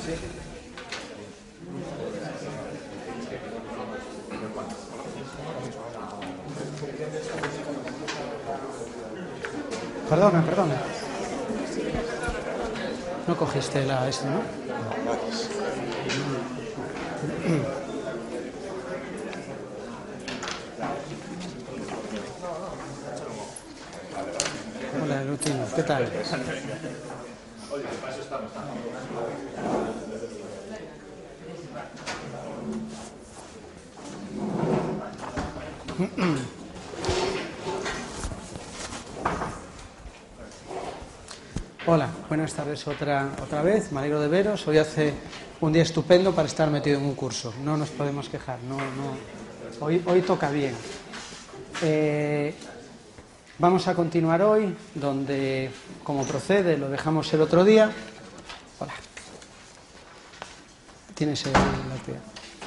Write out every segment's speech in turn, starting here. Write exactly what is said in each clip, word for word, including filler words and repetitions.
Perdona, perdona. No cogiste la este, ¿no? Hola, Lutino, ¿qué tal? Oye, ¿qué paso estamos? Hola, buenas tardes otra, otra vez, me alegro de veros. Hoy hace un día estupendo para estar metido en un curso, no nos podemos quejar, no, no. Hoy, hoy toca bien. Eh, vamos a continuar hoy, donde, como procede, lo dejamos el otro día. Hola. Tienes el, la actividad.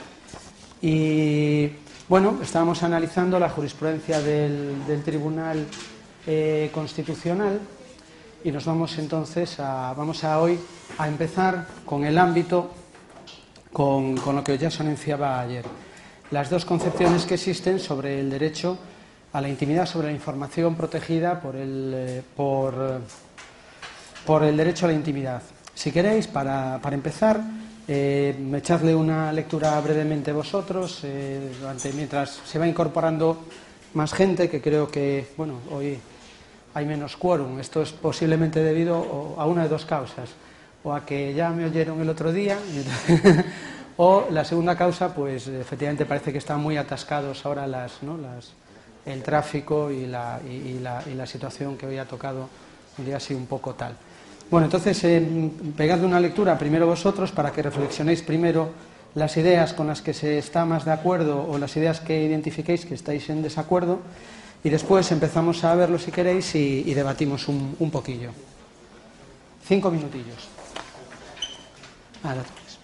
Y bueno, estábamos analizando la jurisprudencia del, del Tribunal eh, Constitucional. Y nos vamos entonces a, vamos a hoy a empezar con el ámbito, con, con lo que ya se anunciaba ayer. Las dos concepciones que existen sobre el derecho a la intimidad, sobre la información protegida por el, eh, por, por el derecho a la intimidad. Si queréis, para, para empezar, eh, echadle una lectura brevemente vosotros, eh, durante, mientras se va incorporando más gente, que creo que, bueno, hoy hay menos quórum. Esto es posiblemente debido a una de dos causas, o a que ya me oyeron el otro día, o la segunda causa, pues efectivamente parece que están muy atascados ahora las, ¿no? las, el tráfico y la, y, y, la, y la situación que hoy ha tocado un día así un poco tal. Bueno, entonces, eh, pegadle una lectura primero vosotros para que reflexionéis primero las ideas con las que se está más de acuerdo o las ideas que identifiquéis que estáis en desacuerdo. Y después empezamos a verlo, si queréis, y, y debatimos un, un poquillo. Cinco minutillos. Ahora tú.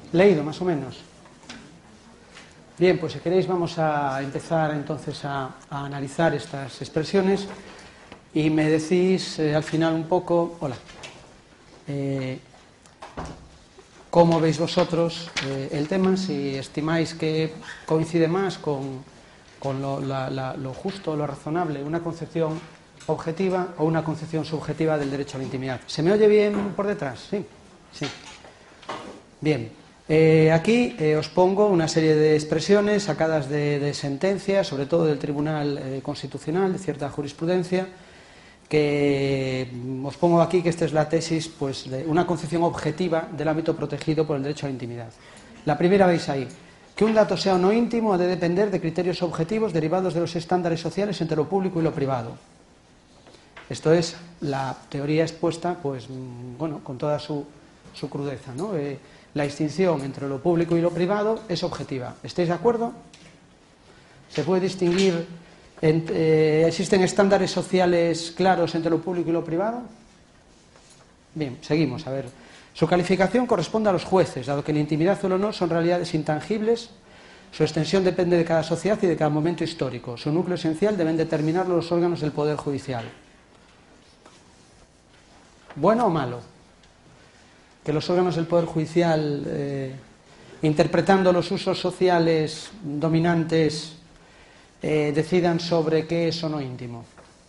leído más o menos. Bien, pues si queréis vamos a empezar entonces a, a analizar estas expresiones y me decís eh, al final un poco, hola, eh, cómo veis vosotros eh, el tema, si estimáis que coincide más con, con lo, la, la, lo justo, lo razonable, una concepción objetiva o una concepción subjetiva del derecho a la intimidad. ¿Se me oye bien por detrás? Sí, sí. Bien. Eh, aquí eh, os pongo una serie de expresiones sacadas de, de sentencias, sobre todo del Tribunal eh, Constitucional, de cierta jurisprudencia, que os pongo aquí que esta es la tesis pues, de una concepción objetiva del ámbito protegido por el derecho a la intimidad. La primera veis ahí, que un dato sea o no íntimo ha de depender de criterios objetivos derivados de los estándares sociales entre lo público y lo privado. Esto es la teoría expuesta, pues, bueno, con toda su, su crudeza, ¿no? Eh, La distinción entre lo público y lo privado es objetiva. ¿Estáis de acuerdo? ¿Se puede distinguir? En, eh, ¿Existen estándares sociales claros entre lo público y lo privado? Bien, seguimos. A ver. Su calificación corresponde a los jueces, dado que la intimidad o el honor son realidades intangibles. Su extensión depende de cada sociedad y de cada momento histórico. Su núcleo esencial deben determinarlo los órganos del Poder Judicial. ¿Bueno o malo? Que los órganos del Poder Judicial, eh, interpretando los usos sociales dominantes, eh, decidan sobre qué es o no íntimo.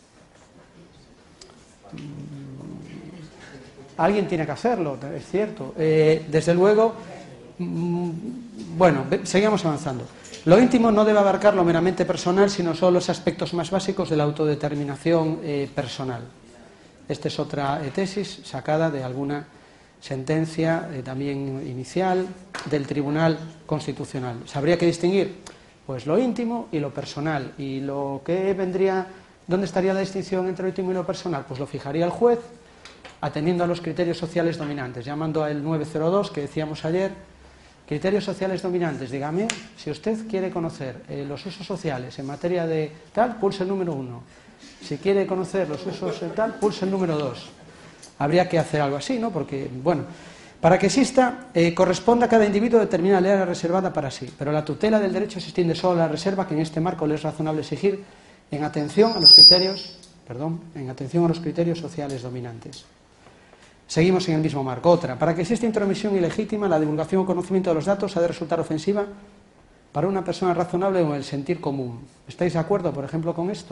Alguien tiene que hacerlo, es cierto. Eh, desde luego, mm, bueno, seguimos avanzando. Lo íntimo no debe abarcar lo meramente personal, sino solo los aspectos más básicos de la autodeterminación eh, personal. Esta es otra eh, tesis sacada de alguna sentencia eh, también inicial del Tribunal Constitucional. ¿Sabría que distinguir? Pues lo íntimo y lo personal. ¿Y lo que vendría, dónde estaría la distinción entre lo íntimo y lo personal? Pues lo fijaría el juez, atendiendo a los criterios sociales dominantes, llamando al nueve cero dos que decíamos ayer. Criterios sociales dominantes, dígame, si usted quiere conocer eh, los usos sociales en materia de tal, pulse el número uno. Si quiere conocer los usos de tal, pulse el número dos. Habría que hacer algo así, ¿no? Porque, bueno, para que exista, eh, corresponde a cada individuo determinada ley reservada para sí, pero la tutela del derecho se extiende solo a la reserva que en este marco le es razonable exigir en atención a los criterios, perdón, en atención a los criterios sociales dominantes. Seguimos en el mismo marco. Otra, para que exista intromisión ilegítima, la divulgación o conocimiento de los datos ha de resultar ofensiva para una persona razonable o en el sentir común. ¿Estáis de acuerdo, por ejemplo, con esto?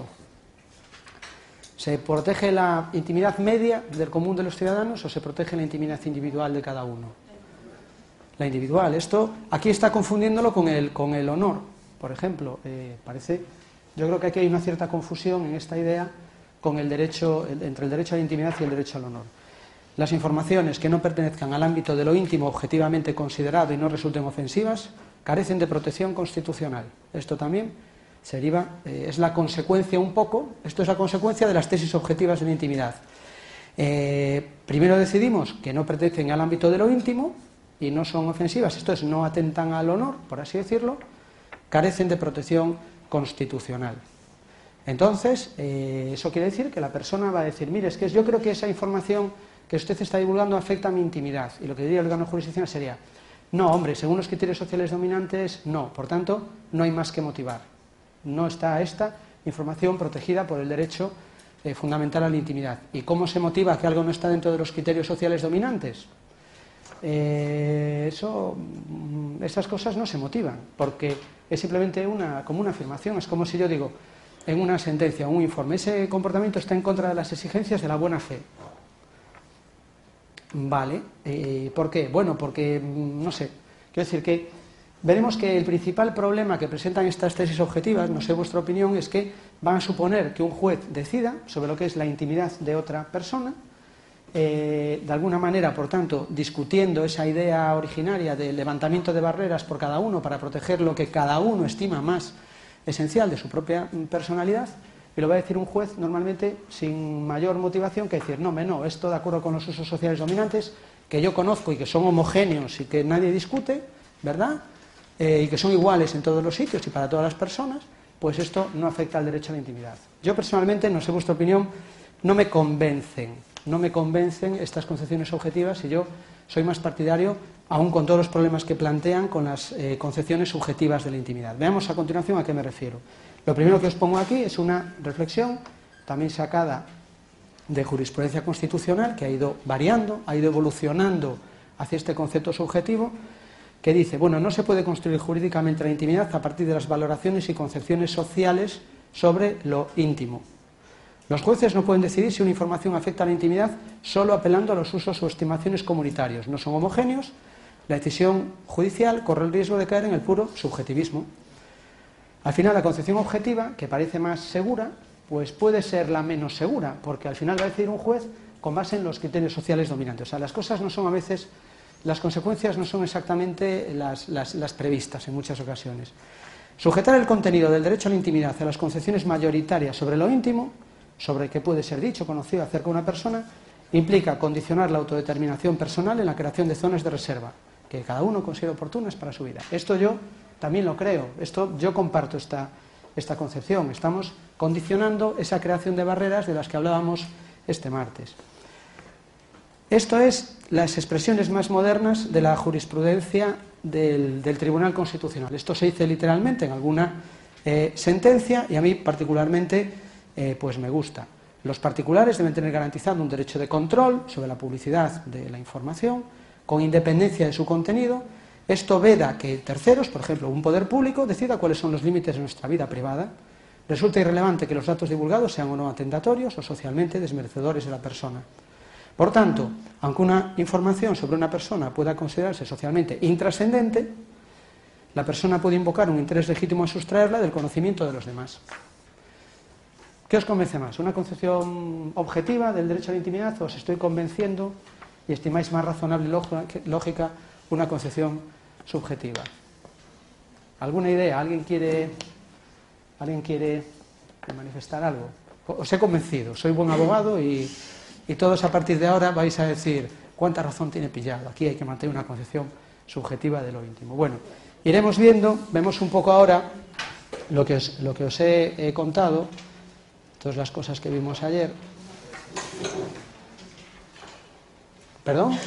¿Se protege la intimidad media del común de los ciudadanos o se protege la intimidad individual de cada uno? La individual. Esto aquí está confundiéndolo con el, con el honor, por ejemplo. Eh, parece, yo creo que aquí hay una cierta confusión en esta idea con el derecho, entre el derecho a la intimidad y el derecho al honor. Las informaciones que no pertenezcan al ámbito de lo íntimo objetivamente considerado y no resulten ofensivas carecen de protección constitucional. Esto también se deriva, eh, es la consecuencia un poco, esto es la consecuencia de las tesis objetivas de la intimidad. Eh, primero decidimos que no pertenecen al ámbito de lo íntimo y no son ofensivas, esto es, no atentan al honor, por así decirlo, carecen de protección constitucional. Entonces, eh, eso quiere decir que la persona va a decir, mire, es que yo creo que esa información que usted está divulgando afecta a mi intimidad. Y lo que diría el órgano jurisdiccional sería, no, hombre, según los criterios sociales dominantes, no. Por tanto, no hay más que motivar. No está esta información protegida por el derecho eh, fundamental a la intimidad. ¿Y cómo se motiva que algo no está dentro de los criterios sociales dominantes? Eh, eso, esas cosas no se motivan, porque es simplemente una, como una afirmación. Es como si yo digo, en una sentencia, un informe, ese comportamiento está en contra de las exigencias de la buena fe. Vale, eh, ¿por qué? Bueno, porque, no sé, quiero decir que veremos que el principal problema que presentan estas tesis objetivas, no sé vuestra opinión, es que van a suponer que un juez decida sobre lo que es la intimidad de otra persona, eh, de alguna manera, por tanto, discutiendo esa idea originaria del levantamiento de barreras por cada uno para proteger lo que cada uno estima más esencial de su propia personalidad. Y lo va a decir un juez normalmente sin mayor motivación que decir, no, no, esto de acuerdo con los usos sociales dominantes, que yo conozco y que son homogéneos y que nadie discute, ¿verdad? Eh, y que son iguales en todos los sitios y para todas las personas, pues esto no afecta al derecho a la intimidad. Yo personalmente, no sé vuestra opinión, no me convencen, no me convencen estas concepciones objetivas y yo soy más partidario aún con todos los problemas que plantean con las eh, concepciones subjetivas de la intimidad. Veamos a continuación a qué me refiero. Lo primero que os pongo aquí es una reflexión, también sacada de jurisprudencia constitucional, que ha ido variando, ha ido evolucionando hacia este concepto subjetivo, que dice, bueno, no se puede construir jurídicamente la intimidad a partir de las valoraciones y concepciones sociales sobre lo íntimo. Los jueces no pueden decidir si una información afecta a la intimidad solo apelando a los usos o estimaciones comunitarios. No son homogéneos. La decisión judicial corre el riesgo de caer en el puro subjetivismo. Al final, la concepción objetiva, que parece más segura, pues puede ser la menos segura, porque al final va a decidir un juez con base en los criterios sociales dominantes. O sea, las cosas no son a veces, las consecuencias no son exactamente las, las, las previstas en muchas ocasiones. Sujetar el contenido del derecho a la intimidad a las concepciones mayoritarias sobre lo íntimo, sobre qué puede ser dicho, conocido acerca de una persona, implica condicionar la autodeterminación personal en la creación de zonas de reserva, que cada uno considera oportunas para su vida. Esto yo también lo creo, esto yo comparto esta, esta concepción. Estamos condicionando esa creación de barreras de las que hablábamos este martes. Esto es las expresiones más modernas de la jurisprudencia del, del Tribunal Constitucional. Esto se dice literalmente en alguna eh, sentencia y a mí particularmente Eh, pues me gusta. Los particulares deben tener garantizado un derecho de control sobre la publicidad de la información, con independencia de su contenido. Esto veda que terceros, por ejemplo, un poder público, decida cuáles son los límites de nuestra vida privada. Resulta irrelevante que los datos divulgados sean o no atentatorios o socialmente desmerecedores de la persona. Por tanto, aunque una información sobre una persona pueda considerarse socialmente intrascendente, la persona puede invocar un interés legítimo a sustraerla del conocimiento de los demás. ¿Qué os convence más? ¿Una concepción objetiva del derecho a la intimidad o os estoy convenciendo y estimáis más razonable y lógica una concepción subjetiva? ¿Alguna idea? ¿Alguien quiere, ¿alguien quiere manifestar algo? Os he convencido, soy buen abogado y, y todos a partir de ahora vais a decir cuánta razón tiene pillado. Aquí hay que mantener una concepción subjetiva de lo íntimo. Bueno, iremos viendo, vemos un poco ahora lo que os, lo que os he, he contado. Todas las cosas que vimos ayer. ¿Perdón?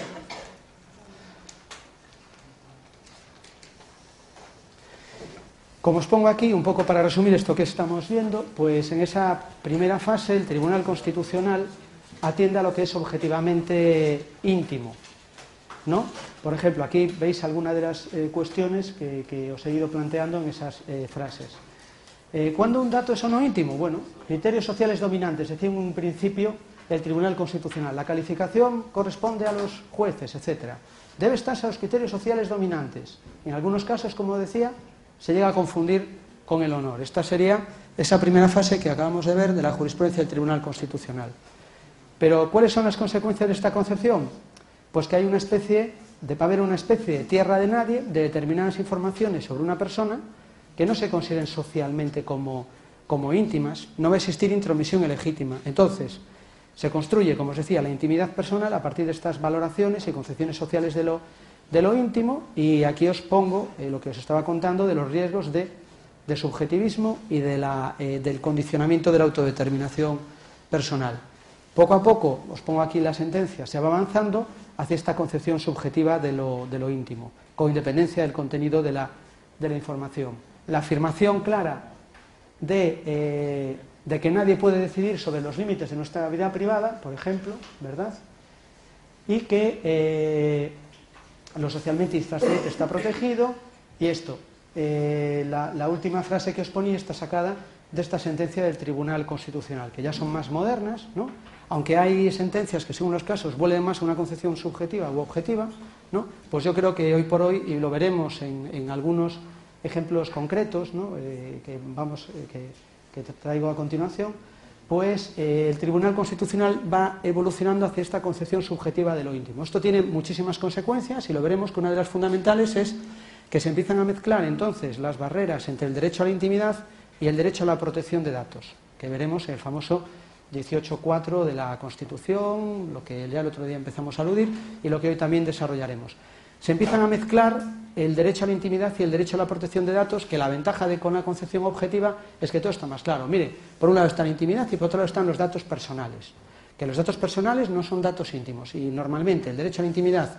Como os pongo aquí, un poco para resumir esto que estamos viendo, pues en esa primera fase el Tribunal Constitucional atiende a lo que es objetivamente íntimo, ¿no? Por ejemplo, aquí veis algunas de las eh, cuestiones que, que os he ido planteando en esas eh, frases. Eh, ¿Cuándo un dato es o no íntimo? Bueno, criterios sociales dominantes, decía en un principio el Tribunal Constitucional. La calificación corresponde a los jueces, etcétera. Debe estarse a los criterios sociales dominantes. En algunos casos, como decía, se llega a confundir con el honor. Esta sería esa primera fase que acabamos de ver de la jurisprudencia del Tribunal Constitucional. Pero, ¿cuáles son las consecuencias de esta concepción? Pues que hay una especie, de haber una especie de tierra de nadie de determinadas informaciones sobre una persona que no se consideren socialmente como, como íntimas. No va a existir intromisión ilegítima. Entonces, se construye, como os decía, la intimidad personal a partir de estas valoraciones y concepciones sociales de lo, de lo íntimo, y aquí os pongo eh, lo que os estaba contando de los riesgos de, de subjetivismo y de la, eh, del condicionamiento de la autodeterminación personal. Poco a poco, os pongo aquí la sentencia, se va avanzando hacia esta concepción subjetiva de lo, de lo íntimo, con independencia del contenido de la, de la información. La afirmación clara de, eh, de que nadie puede decidir sobre los límites de nuestra vida privada, por ejemplo, ¿verdad? Y que eh, lo socialmente intrascendente está protegido, y esto, eh, la, la última frase que os ponía está sacada de esta sentencia del Tribunal Constitucional, que ya son más modernas, ¿no? Aunque hay sentencias que según los casos vuelven más a una concepción subjetiva u objetiva, ¿no? Pues yo creo que hoy por hoy, y lo veremos en, en algunos ejemplos concretos, ¿no? eh, que, vamos, eh, que, que te traigo a continuación, pues eh, el Tribunal Constitucional va evolucionando hacia esta concepción subjetiva de lo íntimo. Esto tiene muchísimas consecuencias y lo veremos que una de las fundamentales es que se empiezan a mezclar entonces las barreras entre el derecho a la intimidad y el derecho a la protección de datos, que veremos en el famoso dieciocho punto cuatro de la Constitución, lo que ya el otro día empezamos a aludir y lo que hoy también desarrollaremos. Se empiezan a mezclar el derecho a la intimidad y el derecho a la protección de datos, que la ventaja de con la concepción objetiva es que todo está más claro. Mire, por un lado está la intimidad y por otro lado están los datos personales. Que los datos personales no son datos íntimos y normalmente el derecho a la intimidad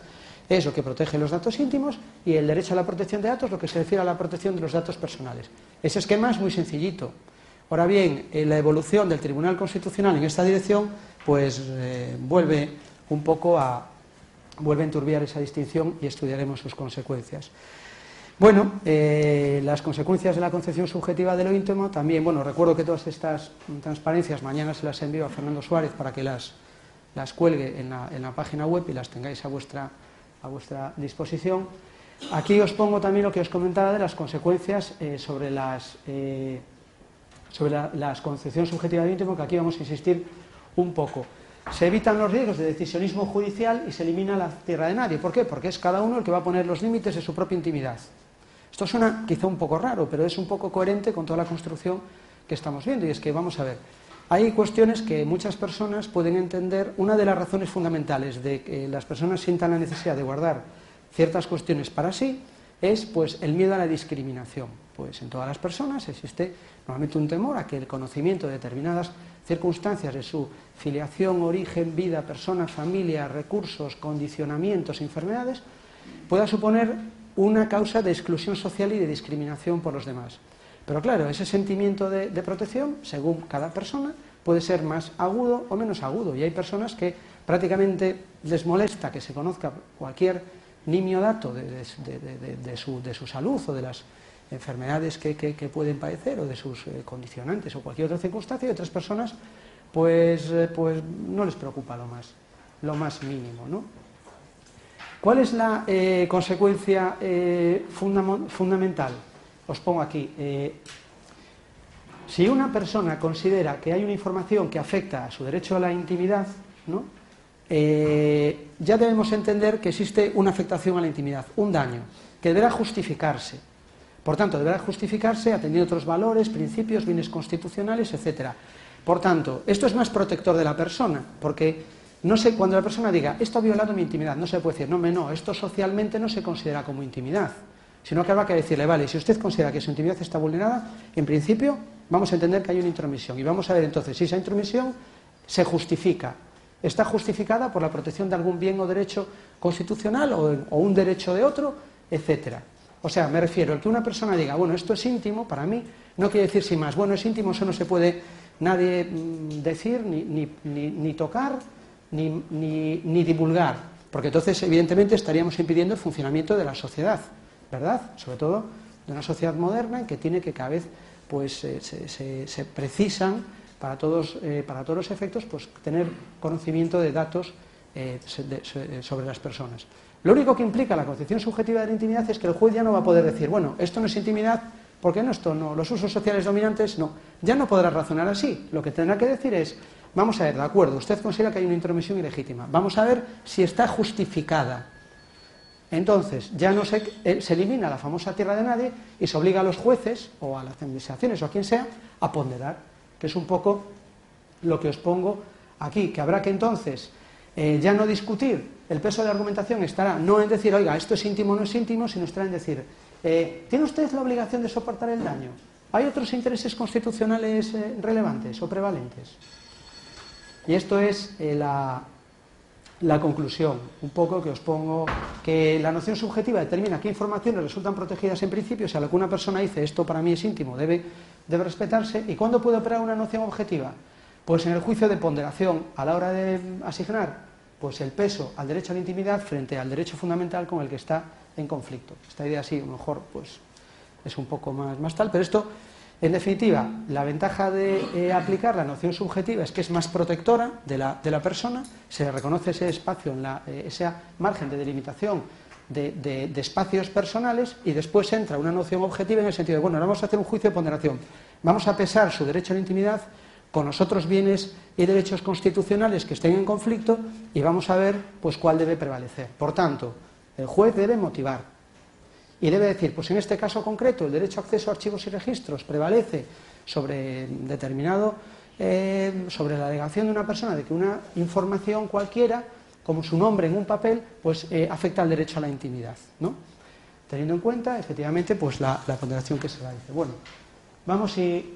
es lo que protege los datos íntimos, y el derecho a la protección de datos lo que se refiere a la protección de los datos personales. Ese esquema es muy sencillito. Ahora bien, eh, la evolución del Tribunal Constitucional en esta dirección pues eh, vuelve un poco a vuelve a enturbiar esa distinción, y estudiaremos sus consecuencias. Bueno, eh, las consecuencias de la concepción subjetiva de lo íntimo también, bueno, recuerdo que todas estas transparencias mañana se las envío a Fernando Suárez para que las, las cuelgue en la, en la página web y las tengáis a vuestra, a vuestra disposición. Aquí os pongo también lo que os comentaba de las consecuencias eh, sobre las eh, sobre la, la concepción subjetiva del íntimo, que aquí vamos a insistir un poco. Se evitan los riesgos de decisionismo judicial y se elimina la tierra de nadie. ¿Por qué? Porque es cada uno el que va a poner los límites de su propia intimidad. Esto suena quizá un poco raro, pero es un poco coherente con toda la construcción que estamos viendo, y es que, vamos a ver, hay cuestiones que muchas personas pueden entender. Una de las razones fundamentales de que las personas sientan la necesidad de guardar ciertas cuestiones para sí es pues el miedo a la discriminación. Pues en todas las personas existe normalmente un temor a que el conocimiento de determinadas circunstancias de su filiación, origen, vida, persona, familia, recursos, condicionamientos, enfermedades, pueda suponer una causa de exclusión social y de discriminación por los demás. Pero claro, ese sentimiento de, de protección, según cada persona, puede ser más agudo o menos agudo, y hay personas que prácticamente les molesta que se conozca cualquier nimio dato de, de, de, de, de, su, de su salud o de las enfermedades que, que, que pueden padecer, o de sus eh, condicionantes o cualquier otra circunstancia, y otras personas pues, eh, pues no les preocupa lo más, lo más mínimo, ¿no? ¿Cuál es la eh, consecuencia eh, funda fundamental? Os pongo aquí. Eh, si una persona considera que hay una información que afecta a su derecho a la intimidad, ¿no? eh, ya debemos entender que existe una afectación a la intimidad, un daño, que deberá justificarse. Por tanto, deberá justificarse atendiendo otros valores, principios, bienes constitucionales, etcétera. Por tanto, esto es más protector de la persona, porque no sé, cuando la persona diga, esto ha violado mi intimidad, no se puede decir, no, no, esto socialmente no se considera como intimidad, sino que habrá que decirle, vale, si usted considera que su intimidad está vulnerada, en principio vamos a entender que hay una intromisión, y vamos a ver entonces si esa intromisión se justifica, está justificada por la protección de algún bien o derecho constitucional o, o un derecho de otro, etcétera. O sea, me refiero, el que una persona diga, bueno, esto es íntimo, para mí, no quiere decir sin más, bueno, es íntimo, eso no se puede nadie mmm, decir, ni, ni, ni, ni tocar, Ni, ni, ni divulgar, porque entonces evidentemente estaríamos impidiendo el funcionamiento de la sociedad, ¿verdad? Sobre todo de una sociedad moderna en que tiene que cada vez pues eh, se, se, se precisan para todos, eh, para todos los efectos pues tener conocimiento de datos eh, de, de, sobre las personas. Lo único que implica la concepción subjetiva de la intimidad es que el juez ya no va a poder decir, bueno, esto no es intimidad, porque no, esto no, los usos sociales dominantes no, ya no podrá razonar así. Lo que tendrá que decir es, vamos a ver, de acuerdo, usted considera que hay una intromisión ilegítima, vamos a ver si está justificada. Entonces, ya no se, eh, se elimina la famosa tierra de nadie y se obliga a los jueces, o a las administraciones, o a quien sea, a ponderar, que es un poco lo que os pongo aquí, que habrá que entonces eh, ya no discutir, el peso de la argumentación estará no en decir, oiga, esto es íntimo o no es íntimo, sino estará en decir, eh, ¿tiene usted la obligación de soportar el daño? ¿Hay otros intereses constitucionales eh, relevantes o prevalentes? Y esto es eh, la, la conclusión, un poco que os pongo, que la noción subjetiva determina qué informaciones resultan protegidas en principio, o sea, lo que una persona dice, esto para mí es íntimo, debe, debe respetarse. ¿Y cuándo puede operar una noción objetiva? Pues en el juicio de ponderación, a la hora de asignar pues el peso al derecho a la intimidad frente al derecho fundamental con el que está en conflicto. Esta idea así, a lo mejor, pues es un poco más, más tal, pero esto... En definitiva, la ventaja de eh, aplicar la noción subjetiva es que es más protectora de la, de la persona, se le reconoce ese espacio, en la, eh, ese margen de delimitación de, de, de espacios personales, y después entra una noción objetiva en el sentido de, bueno, ahora vamos a hacer un juicio de ponderación, vamos a pesar su derecho a la intimidad con los otros bienes y derechos constitucionales que estén en conflicto y vamos a ver pues cuál debe prevalecer. Por tanto, el juez debe motivar. Y debe decir, pues en este caso concreto, el derecho a acceso a archivos y registros prevalece sobre determinado, eh, sobre la alegación de una persona de que una información cualquiera, como su nombre en un papel, pues eh, afecta al derecho a la intimidad, ¿no? Teniendo en cuenta, efectivamente, pues la, la ponderación que se da. Dice, bueno, vamos y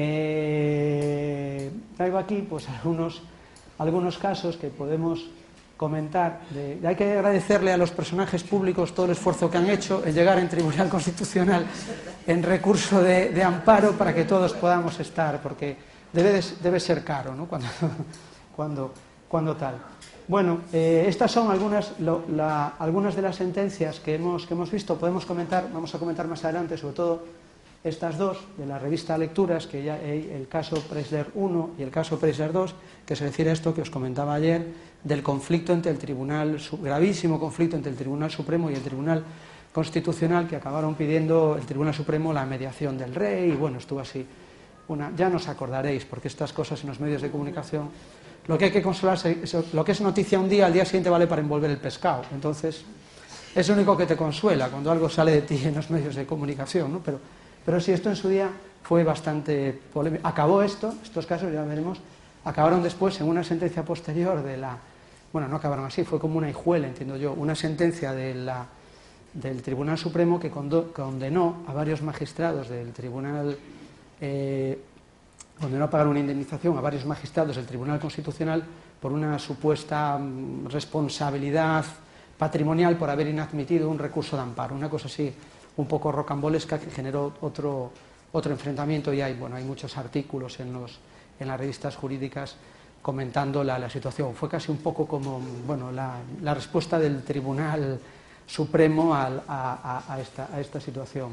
eh, traigo aquí, pues algunos, algunos casos que podemos comentar, de, hay que agradecerle a los personajes públicos todo el esfuerzo que han hecho en llegar en Tribunal Constitucional en recurso de, de amparo para que todos podamos estar, porque debe, debe ser caro, ¿no? Cuando, cuando, cuando tal. Bueno, eh, estas son algunas, lo, la, algunas de las sentencias que hemos, que hemos visto. Podemos comentar, vamos a comentar más adelante, sobre todo estas dos de la revista Lecturas, que ya el caso Preisler uno y el caso Preisler dos, que se refiere a esto que os comentaba ayer, del conflicto entre el Tribunal, gravísimo conflicto entre el Tribunal Supremo y el Tribunal Constitucional, que acabaron pidiendo el Tribunal Supremo la mediación del rey, y bueno, estuvo así. Una, ya nos acordaréis, porque estas cosas en los medios de comunicación, lo que hay que consolarse, lo que es noticia un día, al día siguiente vale para envolver el pescado. Entonces, es lo único que te consuela cuando algo sale de ti en los medios de comunicación, ¿no? Pero, pero sí, esto en su día fue bastante polémico. Acabó esto, estos casos, ya veremos, acabaron después en una sentencia posterior de la... Bueno, no acabaron así, fue como una hijuela, entiendo yo, una sentencia de la, del Tribunal Supremo que condo, condenó a varios magistrados del Tribunal... Eh, condenó a pagar una indemnización a varios magistrados del Tribunal Constitucional por una supuesta um, responsabilidad patrimonial por haber inadmitido un recurso de amparo, una cosa así un poco rocambolesca que generó otro, otro enfrentamiento, y hay, bueno, hay muchos artículos en, los, en las revistas jurídicas comentando la, la situación. Fue casi un poco como, bueno, la, la respuesta del Tribunal Supremo a, a, a, esta, a esta situación.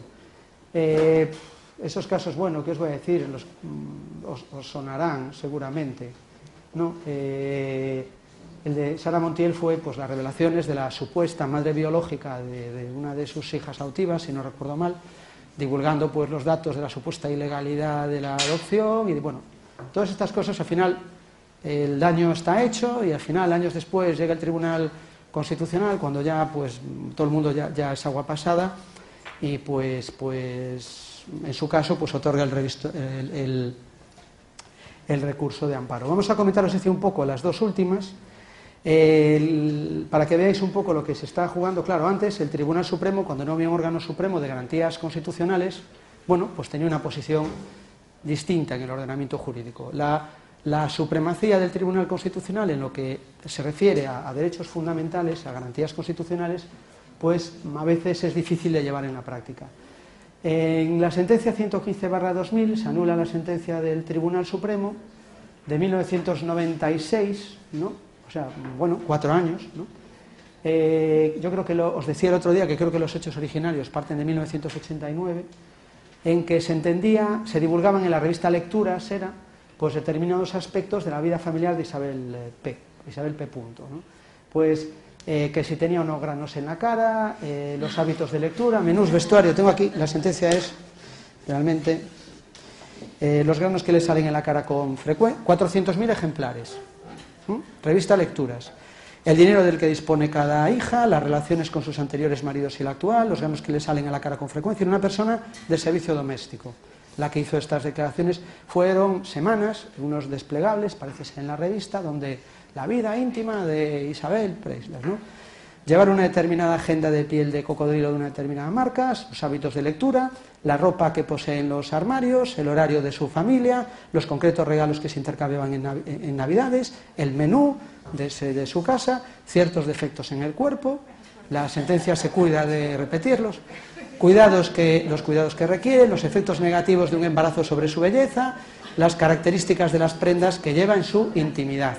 Eh, esos casos, bueno, ¿qué os voy a decir? Los, os, os sonarán seguramente, ¿no? Eh, el de Sara Montiel fue, pues, las revelaciones de la supuesta madre biológica de, de una de sus hijas adoptivas, si no recuerdo mal, divulgando, pues, los datos de la supuesta ilegalidad de la adopción, y bueno, todas estas cosas. Al final el daño está hecho, y al final, años después, llega el Tribunal Constitucional, cuando ya, pues, todo el mundo ya, ya es agua pasada, y pues, pues en su caso, pues otorga el, revisto, el, el, el recurso de amparo. Vamos a comentaros así un poco las dos últimas, el, para que veáis un poco lo que se está jugando. Claro, antes el Tribunal Supremo, cuando no había un órgano supremo de garantías constitucionales, bueno, pues tenía una posición distinta en el ordenamiento jurídico. La, la supremacía del Tribunal Constitucional en lo que se refiere a, a derechos fundamentales, a garantías constitucionales, pues a veces es difícil de llevar en la práctica. En la sentencia ciento quince barra dos mil se anula la sentencia del Tribunal Supremo de mil novecientos noventa y seis, ¿no? O sea, bueno, cuatro años, ¿no? Eh, yo creo que lo, os decía el otro día que creo que los hechos originarios parten de mil novecientos ochenta y nueve, en que se entendía, se divulgaban en la revista Lecturas, era, pues, determinados aspectos de la vida familiar de Isabel P. Isabel P. Punto, ¿no? Pues Eh, que si tenía o no granos en la cara, eh, los hábitos de lectura, menús, vestuario. Tengo aquí, la sentencia es realmente eh, los granos que le salen en la cara con frecuencia, cuatrocientos mil ejemplares. ¿Mm? Revista Lecturas. El dinero del que dispone cada hija, las relaciones con sus anteriores maridos y el actual, los granos que le salen en la cara con frecuencia. Una persona del servicio doméstico, la que hizo estas declaraciones. Fueron semanas, unos desplegables, parece ser en la revista, donde la vida íntima de Isabel Preisler, ¿no? Llevar una determinada agenda de piel de cocodrilo de una determinada marca, los hábitos de lectura, la ropa que poseen los armarios, el horario de su familia, los concretos regalos que se intercambiaban en, nav en Navidades, el menú de, ese, de su casa, ciertos defectos en el cuerpo. La sentencia se cuida de repetirlos. Cuidados que, los cuidados que requiere, los efectos negativos de un embarazo sobre su belleza, las características de las prendas que lleva en su intimidad.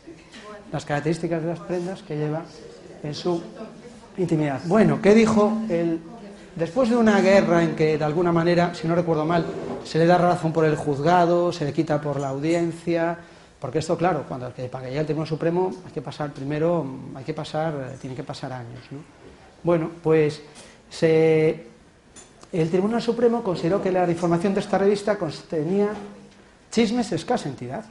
Las características de las prendas que lleva en su intimidad. Bueno, ¿qué dijo el... Después de una guerra en que, de alguna manera, si no recuerdo mal, se le da razón por el juzgado, se le quita por la audiencia, porque esto, claro, cuando para que llegue el Tribunal Supremo hay que pasar primero, hay que pasar, tiene que pasar años, ¿no? Bueno, pues se, el Tribunal Supremo consideró que la información de esta revista contenía chismes de escasa entidad.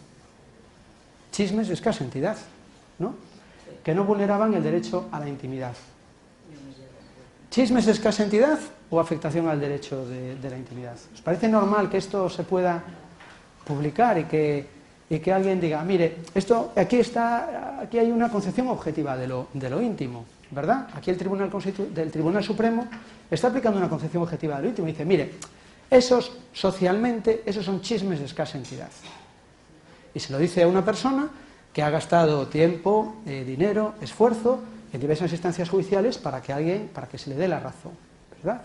Chismes de escasa entidad, ¿no? Que no vulneraban el derecho a la intimidad. ¿Chismes de escasa entidad o afectación al derecho de, de la intimidad? ¿Os parece normal que esto se pueda publicar y que, y que alguien diga, mire, esto aquí está, aquí hay una concepción objetiva de lo, de lo íntimo, ¿verdad? Aquí el Tribunal Constitu- del Tribunal Supremo está aplicando una concepción objetiva de lo íntimo y dice, mire, esos socialmente, esos son chismes de escasa entidad. Y se lo dice a una persona que ha gastado tiempo, eh, dinero, esfuerzo en diversas instancias judiciales para que alguien, para que se le dé la razón, ¿verdad?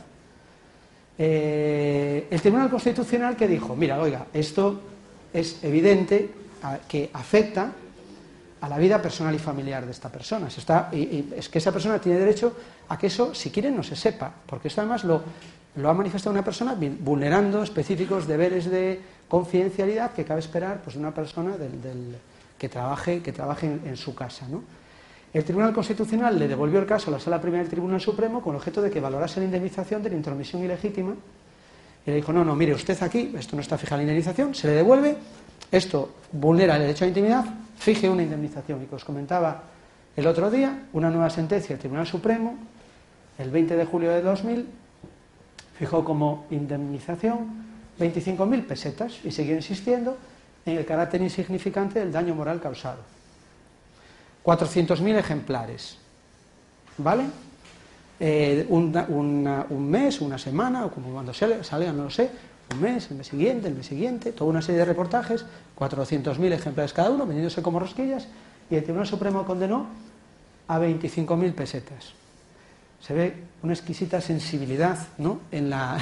Eh, el Tribunal Constitucional que dijo, mira, oiga, esto es evidente a, que afecta a la vida personal y familiar de esta persona. Se está, y, y es que esa persona tiene derecho a que eso, si quiere, no se sepa, porque esto además lo, lo ha manifestado una persona vulnerando específicos deberes de confidencialidad que cabe esperar pues, de una persona del, del, que trabaje, que trabaje en, en su casa, ¿no? El Tribunal Constitucional le devolvió el caso a la Sala Primera del Tribunal Supremo con el objeto de que valorase la indemnización de la intromisión ilegítima y le dijo, no, no, mire, usted aquí, esto no está fija la indemnización, se le devuelve, esto vulnera el derecho a la intimidad, fije una indemnización. Y que os comentaba el otro día, una nueva sentencia del Tribunal Supremo, el veinte de julio de dos mil, fijó como indemnización veinticinco mil pesetas y siguió insistiendo en el carácter insignificante del daño moral causado. cuatrocientos mil ejemplares, ¿vale? Eh, un, una, un mes, una semana, o como cuando salga, no lo sé, un mes, el mes siguiente, el mes siguiente, toda una serie de reportajes, cuatrocientos mil ejemplares cada uno, vendiéndose como rosquillas, y el Tribunal Supremo condenó a veinticinco mil pesetas. Se ve una exquisita sensibilidad, ¿no?, en la,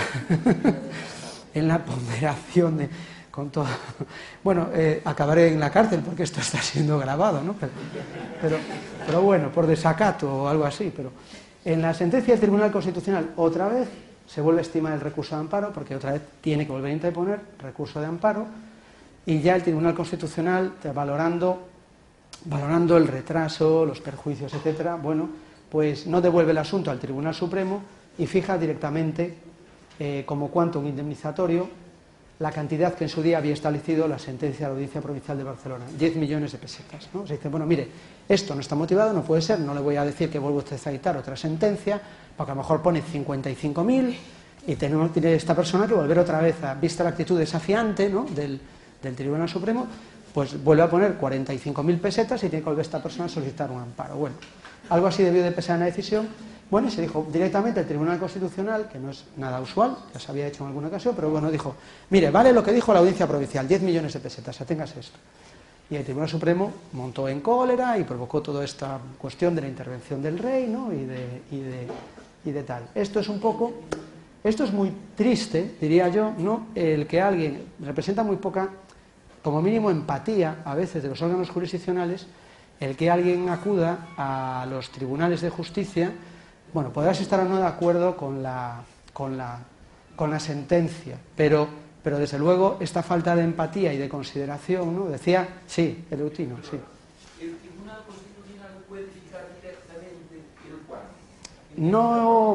en la ponderación de... Con todo. Bueno, eh, acabaré en la cárcel porque esto está siendo grabado, ¿no? Pero, pero, pero bueno, por desacato o algo así. Pero en la sentencia del Tribunal Constitucional otra vez se vuelve a estimar el recurso de amparo porque otra vez tiene que volver a interponer recurso de amparo y ya el Tribunal Constitucional, valorando, valorando el retraso, los perjuicios, etcétera, bueno, pues no devuelve el asunto al Tribunal Supremo y fija directamente eh, como quantum indemnizatorio la cantidad que en su día había establecido la sentencia de la Audiencia Provincial de Barcelona, diez millones de pesetas, ¿no? Se dice, bueno, mire, esto no está motivado, no puede ser, no le voy a decir que vuelva usted a dictar otra sentencia, porque a lo mejor pone cincuenta y cinco mil y tenemos, tiene esta persona que volver otra vez, a, vista la actitud desafiante, ¿no?, del, del Tribunal Supremo, pues vuelve a poner cuarenta y cinco mil pesetas y tiene que volver esta persona a solicitar un amparo. Bueno, algo así debió de pesar en la decisión. Bueno, y se dijo directamente al Tribunal Constitucional, que no es nada usual, ya se había hecho en alguna ocasión, pero bueno, dijo, mire, vale lo que dijo la Audiencia Provincial, diez millones de pesetas, aténgase esto. Y el Tribunal Supremo montó en cólera y provocó toda esta cuestión de la intervención del rey, ¿no?, y de, y de, y de tal. Esto es un poco, esto es muy triste, diría yo, ¿no?, el que alguien representa muy poca, como mínimo, empatía a veces de los órganos jurisdiccionales, el que alguien acuda a los tribunales de justicia. Bueno, podrás estar o no de acuerdo con la, con la, con la sentencia, pero, pero desde luego esta falta de empatía y de consideración, ¿no? Decía, sí, Eleutino, sí. ¿El Tribunal Constitucional puede fijar directamente el cuánto? No...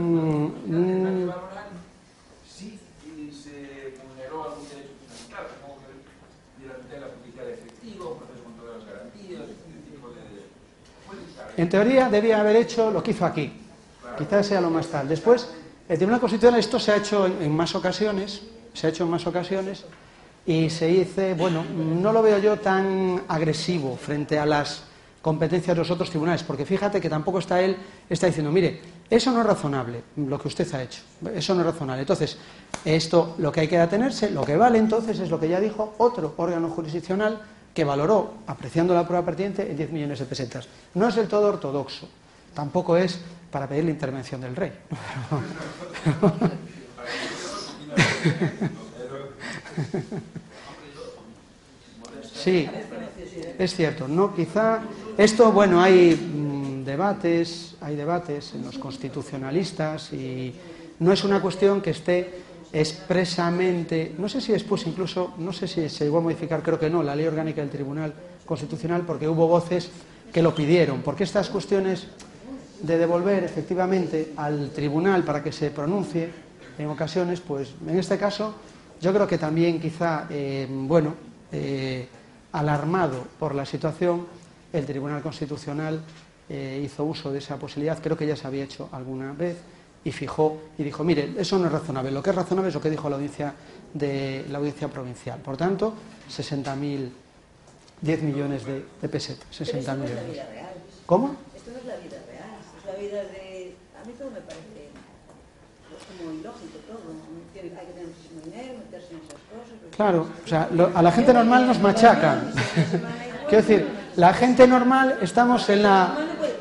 Mmm, sí, se vulneró algún derecho fundamental, como que de la tutela judicial efectiva, un proceso con todas las garantías, este tipo de... En teoría debía haber hecho lo que hizo aquí. Quizás sea lo más tal. Después, el Tribunal Constitucional, esto se ha hecho en, en más ocasiones, se ha hecho en más ocasiones, y se dice, bueno, no lo veo yo tan agresivo frente a las competencias de los otros tribunales, porque fíjate que tampoco está él, está diciendo, mire, eso no es razonable, lo que usted ha hecho, eso no es razonable. Entonces, esto, lo que hay que atenerse, lo que vale entonces es lo que ya dijo otro órgano jurisdiccional que valoró, apreciando la prueba pertinente, en diez millones de pesetas. No es del todo ortodoxo, tampoco es para pedir la intervención del rey. Sí, es cierto. No, quizá esto, bueno, hay mmm, debates, hay debates en los constitucionalistas y no es una cuestión que esté expresamente, no sé si después incluso, no sé si se llegó a modificar, creo que no, la ley orgánica del Tribunal Constitucional, porque hubo voces que lo pidieron, porque estas cuestiones de devolver efectivamente al tribunal para que se pronuncie en ocasiones, pues en este caso yo creo que también quizá, eh, bueno, eh, alarmado por la situación, el Tribunal Constitucional eh, hizo uso de esa posibilidad, creo que ya se había hecho alguna vez, y fijó y dijo, mire, eso no es razonable, lo que es razonable es lo que dijo la audiencia, de, la audiencia provincial. Por tanto, sesenta mil, diez millones de, de pesetas, sesenta millones. No es la vida real. ¿Cómo? Esto no es la vida real, es la vida de... A mí todo me parece como ilógico todo, hay que tener muchísimo dinero, meterse en esas cosas... Claro, o sea, lo, a la gente normal nos machacan. Quiero decir, la gente normal estamos en la...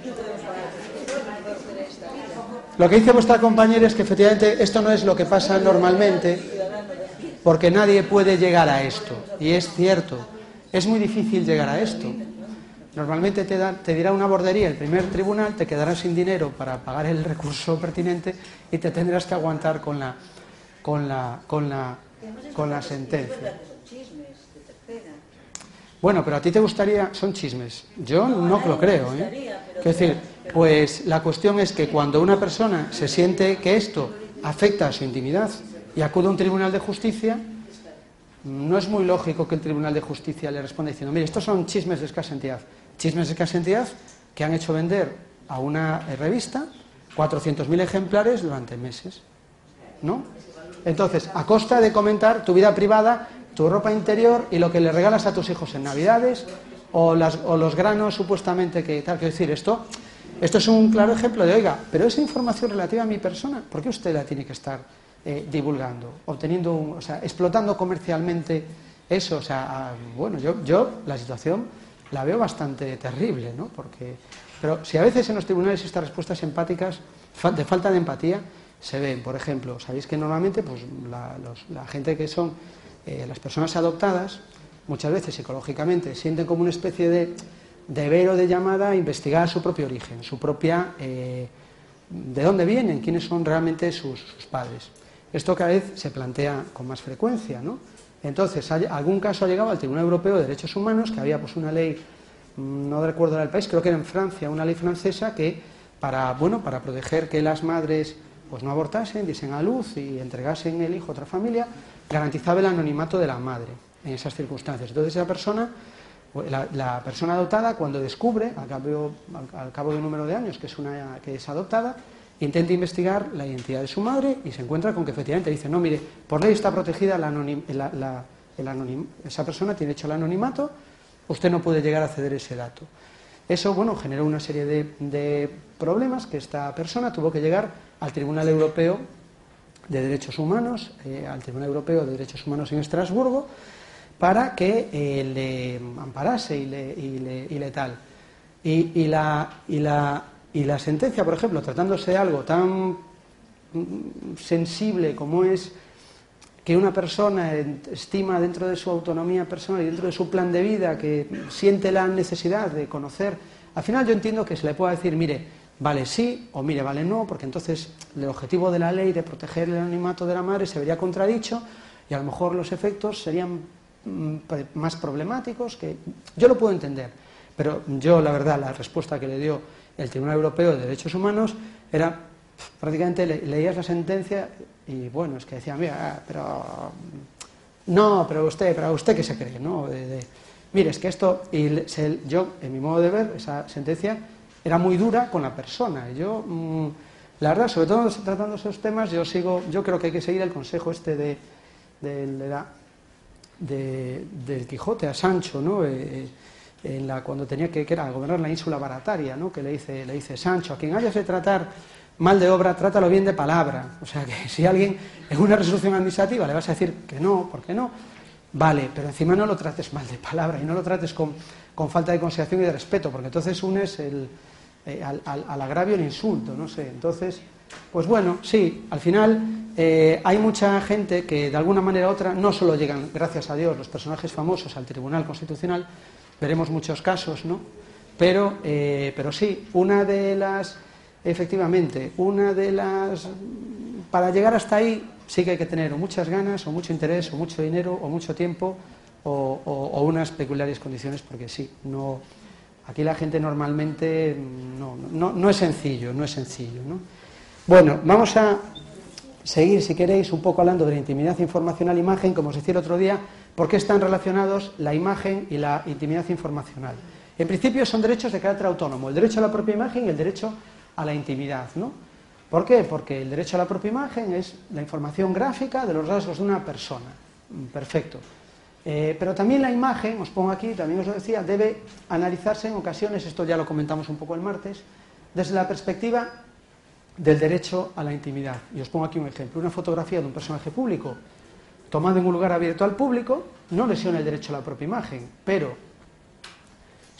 Lo que dice vuestra compañera es que efectivamente esto no es lo que pasa normalmente, porque nadie puede llegar a esto, y es cierto, es muy difícil llegar a esto. Normalmente te, da, te dirá una bordería el primer tribunal, te quedarás sin dinero para pagar el recurso pertinente y te tendrás que aguantar con la, con la, con la, con la sentencia. Bueno, pero a ti te gustaría, son chismes, yo no lo creo, ¿eh? Es decir, pues la cuestión es que cuando una persona se siente que esto afecta a su intimidad y acude a un tribunal de justicia, no es muy lógico que el tribunal de justicia le responda diciendo, mire, estos son chismes de escasa entidad, chismes de escasa entidad que han hecho vender a una revista cuatrocientos mil ejemplares durante meses, ¿no? Entonces, a costa de comentar tu vida privada, tu ropa interior y lo que le regalas a tus hijos en Navidades o, las, o los granos supuestamente que tal, quiero decir, esto, esto es un claro ejemplo de, oiga, pero esa información relativa a mi persona, ¿por qué usted la tiene que estar eh, divulgando, obteniendo, un, o sea, explotando comercialmente eso? O sea, a, bueno, yo, yo la situación la veo bastante terrible, ¿no? Porque, pero si a veces en los tribunales estas respuestas empáticas, de falta de empatía, se ven, por ejemplo, sabéis que normalmente pues, la, los, la gente que son eh, las personas adoptadas, muchas veces psicológicamente sienten como una especie de deber o de llamada a investigar su propio origen, su propia, eh, de dónde vienen, quiénes son realmente sus, sus padres. Esto cada vez se plantea con más frecuencia, ¿no? Entonces, hay, algún caso ha llegado al Tribunal Europeo de Derechos Humanos, que había pues una ley, no recuerdo el país, creo que era en Francia, una ley francesa que para, bueno, para proteger que las madres pues no abortasen, diesen a luz y entregasen el hijo a otra familia, garantizaba el anonimato de la madre en esas circunstancias. Entonces esa persona, la, la persona adoptada, cuando descubre, al cabo, al, al cabo de un número de años que es, una, que es adoptada, intenta investigar la identidad de su madre y se encuentra con que efectivamente dice, no, mire, por ley está protegida la anonim, la, la, el anonim, esa persona tiene hecho el anonimato, usted no puede llegar a ceder ese dato. Eso, bueno, generó una serie de, de problemas que esta persona tuvo que llegar al Tribunal Europeo de Derechos Humanos, eh, al Tribunal Europeo de Derechos Humanos en Estrasburgo, para que eh, le amparase y le, y le, y le tal. Y, y, la, y, la, y la sentencia, por ejemplo, tratándose de algo tan sensible como es que una persona estima dentro de su autonomía personal y dentro de su plan de vida, que siente la necesidad de conocer, al final yo entiendo que se le pueda decir, mire, vale sí o mire, vale no, porque entonces el objetivo de la ley de proteger el anonimato de la madre se vería contradicho y a lo mejor los efectos serían más problemáticos, que yo lo puedo entender, pero yo la verdad la respuesta que le dio el Tribunal Europeo de Derechos Humanos era prácticamente le, leías la sentencia y bueno, es que decía, mira, pero no, pero usted, pero usted qué se cree, ¿no? De, de, mire, es que esto, y se, yo, en mi modo de ver, esa sentencia era muy dura con la persona. Yo, mmm, la verdad, sobre todo tratando esos temas, yo sigo, yo creo que hay que seguir el consejo este de, de, de la, de, del Quijote a Sancho, ¿no? Eh, en la, cuando tenía que, que era gobernar la ínsula Barataria, ¿no? Que le dice, le dice Sancho, a quien hayas de tratar mal de obra, trátalo bien de palabra. O sea, que si alguien en una resolución administrativa le vas a decir que no, ¿por qué no? Vale, pero encima no lo trates mal de palabra y no lo trates con, con falta de consideración y de respeto, porque entonces unes el, eh, al, al, al agravio el insulto, no sé. Entonces, pues bueno, sí, al final eh, hay mucha gente que de alguna manera u otra no solo llegan, gracias a Dios, los personajes famosos al Tribunal Constitucional, veremos muchos casos, ¿no? Pero, eh, pero sí, una de las... Efectivamente, una de las... Para llegar hasta ahí sí que hay que tener o muchas ganas, o mucho interés, o mucho dinero, o mucho tiempo, o, o, o unas peculiares condiciones, porque sí, no... Aquí la gente normalmente no, no, no es sencillo, no es sencillo, ¿no? Bueno, vamos a seguir, si queréis, un poco hablando de la intimidad informacional imagen, como os decía el otro día, por qué están relacionados la imagen y la intimidad informacional. En principio son derechos de carácter autónomo, el derecho a la propia imagen y el derecho a la intimidad, ¿no? ¿Por qué? Porque el derecho a la propia imagen es la información gráfica de los rasgos de una persona. Perfecto. Eh, pero también la imagen, os pongo aquí, también os lo decía, debe analizarse en ocasiones, esto ya lo comentamos un poco el martes, desde la perspectiva del derecho a la intimidad. Y os pongo aquí un ejemplo. Una fotografía de un personaje público tomada en un lugar abierto al público no lesiona el derecho a la propia imagen, pero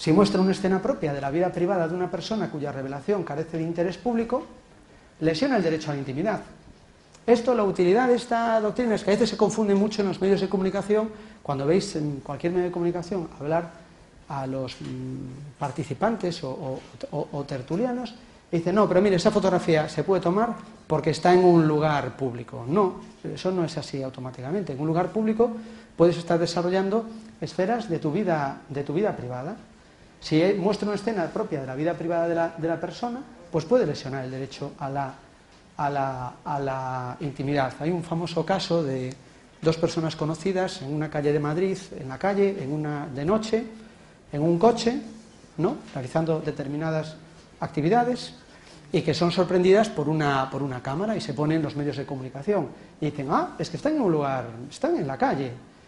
Si muestra una escena propia de la vida privada de una persona cuya revelación carece de interés público, lesiona el derecho a la intimidad. Esto, la utilidad de esta doctrina es que a veces se confunde mucho en los medios de comunicación, cuando veis en cualquier medio de comunicación hablar a los mmm, participantes o, o, o, o tertulianos, y dicen, no, pero mire, esa fotografía se puede tomar porque está en un lugar público. No, eso no es así automáticamente. En un lugar público puedes estar desarrollando esferas de tu vida, de tu vida privada. Si muestra una escena propia de la vida privada de la, de la persona, pues puede lesionar el derecho a la, a, la, a la intimidad. Hay un famoso caso de dos personas conocidas en una calle de Madrid, en la calle, en una, de noche, en un coche, ¿no?, realizando determinadas actividades, y que son sorprendidas por una, por una cámara y se ponen en los medios de comunicación. Y dicen, ah, es que están en un lugar, están en la calle.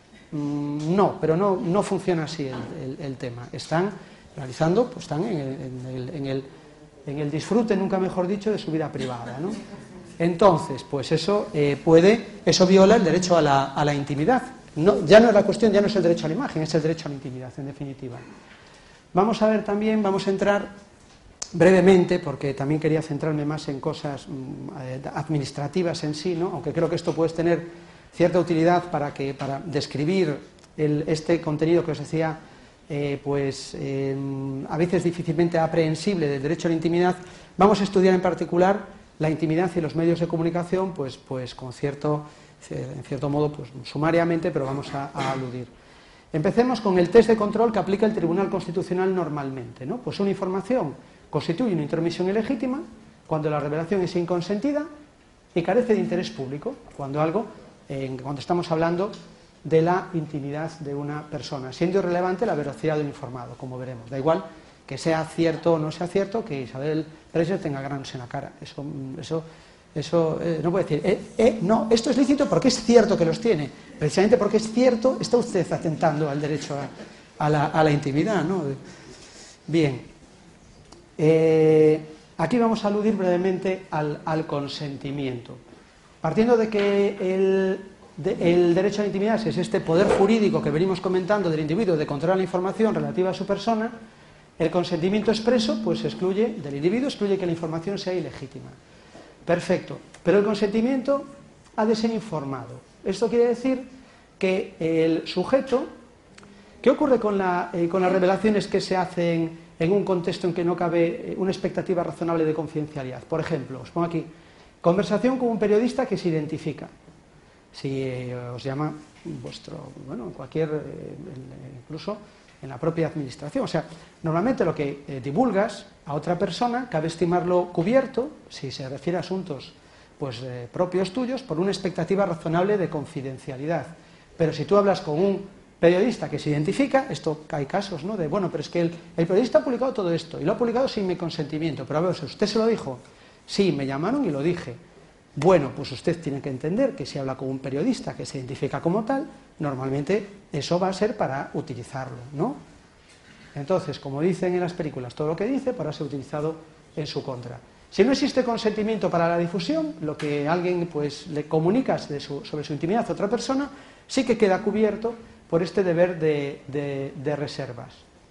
Mm, no, pero no, no funciona así el, el, el tema. Están realizando, pues están en el, en, el, en, el, en el disfrute, nunca mejor dicho, de su vida privada, ¿no? Entonces, pues eso eh, puede, eso viola el derecho a la, a la intimidad. No, ya no es la cuestión, ya no es el derecho a la imagen, es el derecho a la intimidad, en definitiva. Vamos a ver también, vamos a entrar brevemente, porque también quería centrarme más en cosas eh, administrativas en sí, ¿no?, aunque creo que esto puede tener cierta utilidad para, que, para describir el, este contenido que os decía, eh, pues eh, a veces difícilmente aprehensible del derecho a la intimidad. Vamos a estudiar en particular la intimidad y los medios de comunicación, pues, pues con cierto, en cierto modo, pues sumariamente, pero vamos a, a aludir. Empecemos con el test de control que aplica el Tribunal Constitucional normalmente, ¿no? Pues una información constituye una intromisión ilegítima cuando la revelación es inconsentida y carece de interés público, cuando algo, eh, cuando estamos hablando de la intimidad de una persona, siendo irrelevante la veracidad del informado, como veremos. Da igual que sea cierto o no sea cierto que Isabel Preisler tenga granos en la cara. Eso, eso, eso eh, no puede decir, eh, eh, no, esto es lícito porque es cierto que los tiene. Precisamente porque es cierto, está usted atentando al derecho a, a, la, a la intimidad, ¿no? Bien. Eh, aquí vamos a aludir brevemente al, al consentimiento. Partiendo de que el, de, el derecho a la intimidad es este poder jurídico que venimos comentando del individuo de controlar la información relativa a su persona, el consentimiento expreso pues excluye, del individuo excluye que la información sea ilegítima. Perfecto, pero el consentimiento ha de ser informado. Esto quiere decir que el sujeto, ¿qué ocurre con, la, eh, con las revelaciones que se hacen en un contexto en que no cabe una expectativa razonable de confidencialidad? Por ejemplo, os pongo aquí, conversación con un periodista que se identifica. Si eh, os llama vuestro, bueno, cualquier, eh, incluso en la propia administración. O sea, normalmente lo que eh, divulgas a otra persona cabe estimarlo cubierto, si se refiere a asuntos pues eh, propios tuyos, por una expectativa razonable de confidencialidad. Pero si tú hablas con un periodista que se identifica, esto hay casos, ¿no?, de, bueno, pero es que el, el periodista ha publicado todo esto, y lo ha publicado sin mi consentimiento, pero a ver, ¿usted se lo dijo? Sí, me llamaron y lo dije. Bueno, pues usted tiene que entender que si habla con un periodista que se identifica como tal, normalmente eso va a ser para utilizarlo, ¿no? Entonces, como dicen en las películas, todo lo que dice para ser utilizado en su contra. Si no existe consentimiento para la difusión, lo que alguien pues le comunicas de su, sobre su intimidad a otra persona, sí que queda cubierto por este deber de, de, de reservas.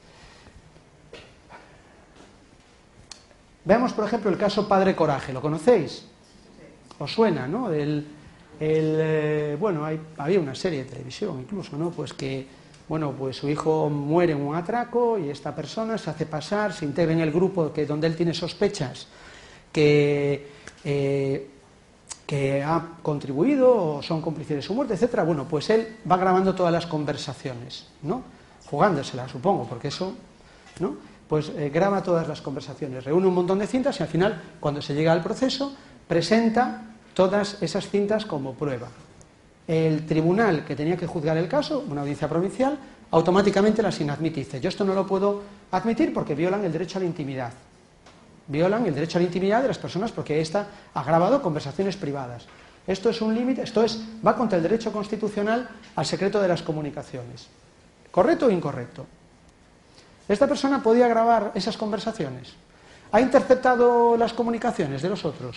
Veamos, por ejemplo, el caso Padre Coraje. ¿Lo conocéis? ¿Os suena, no? El, el, eh, bueno, hay, había una serie de televisión incluso, ¿no? Pues que, bueno, pues su hijo muere en un atraco y esta persona se hace pasar, se integra en el grupo que, donde él tiene sospechas que, eh, que ha contribuido o son cómplices de su muerte, etcétera. Bueno, pues él va grabando todas las conversaciones, ¿no? Jugándoselas, supongo, porque eso, ¿no? Pues eh, graba todas las conversaciones, reúne un montón de cintas y al final, cuando se llega al proceso, presenta todas esas cintas como prueba. El tribunal que tenía que juzgar el caso, una audiencia provincial, automáticamente las inadmite. Dice, yo esto no lo puedo admitir porque violan el derecho a la intimidad. Violan el derecho a la intimidad de las personas porque ésta ha grabado conversaciones privadas. Esto es un límite, esto es, va contra el derecho constitucional al secreto de las comunicaciones. ¿Correcto o incorrecto? ¿Esta persona podía grabar esas conversaciones? ¿Ha interceptado las comunicaciones de los otros?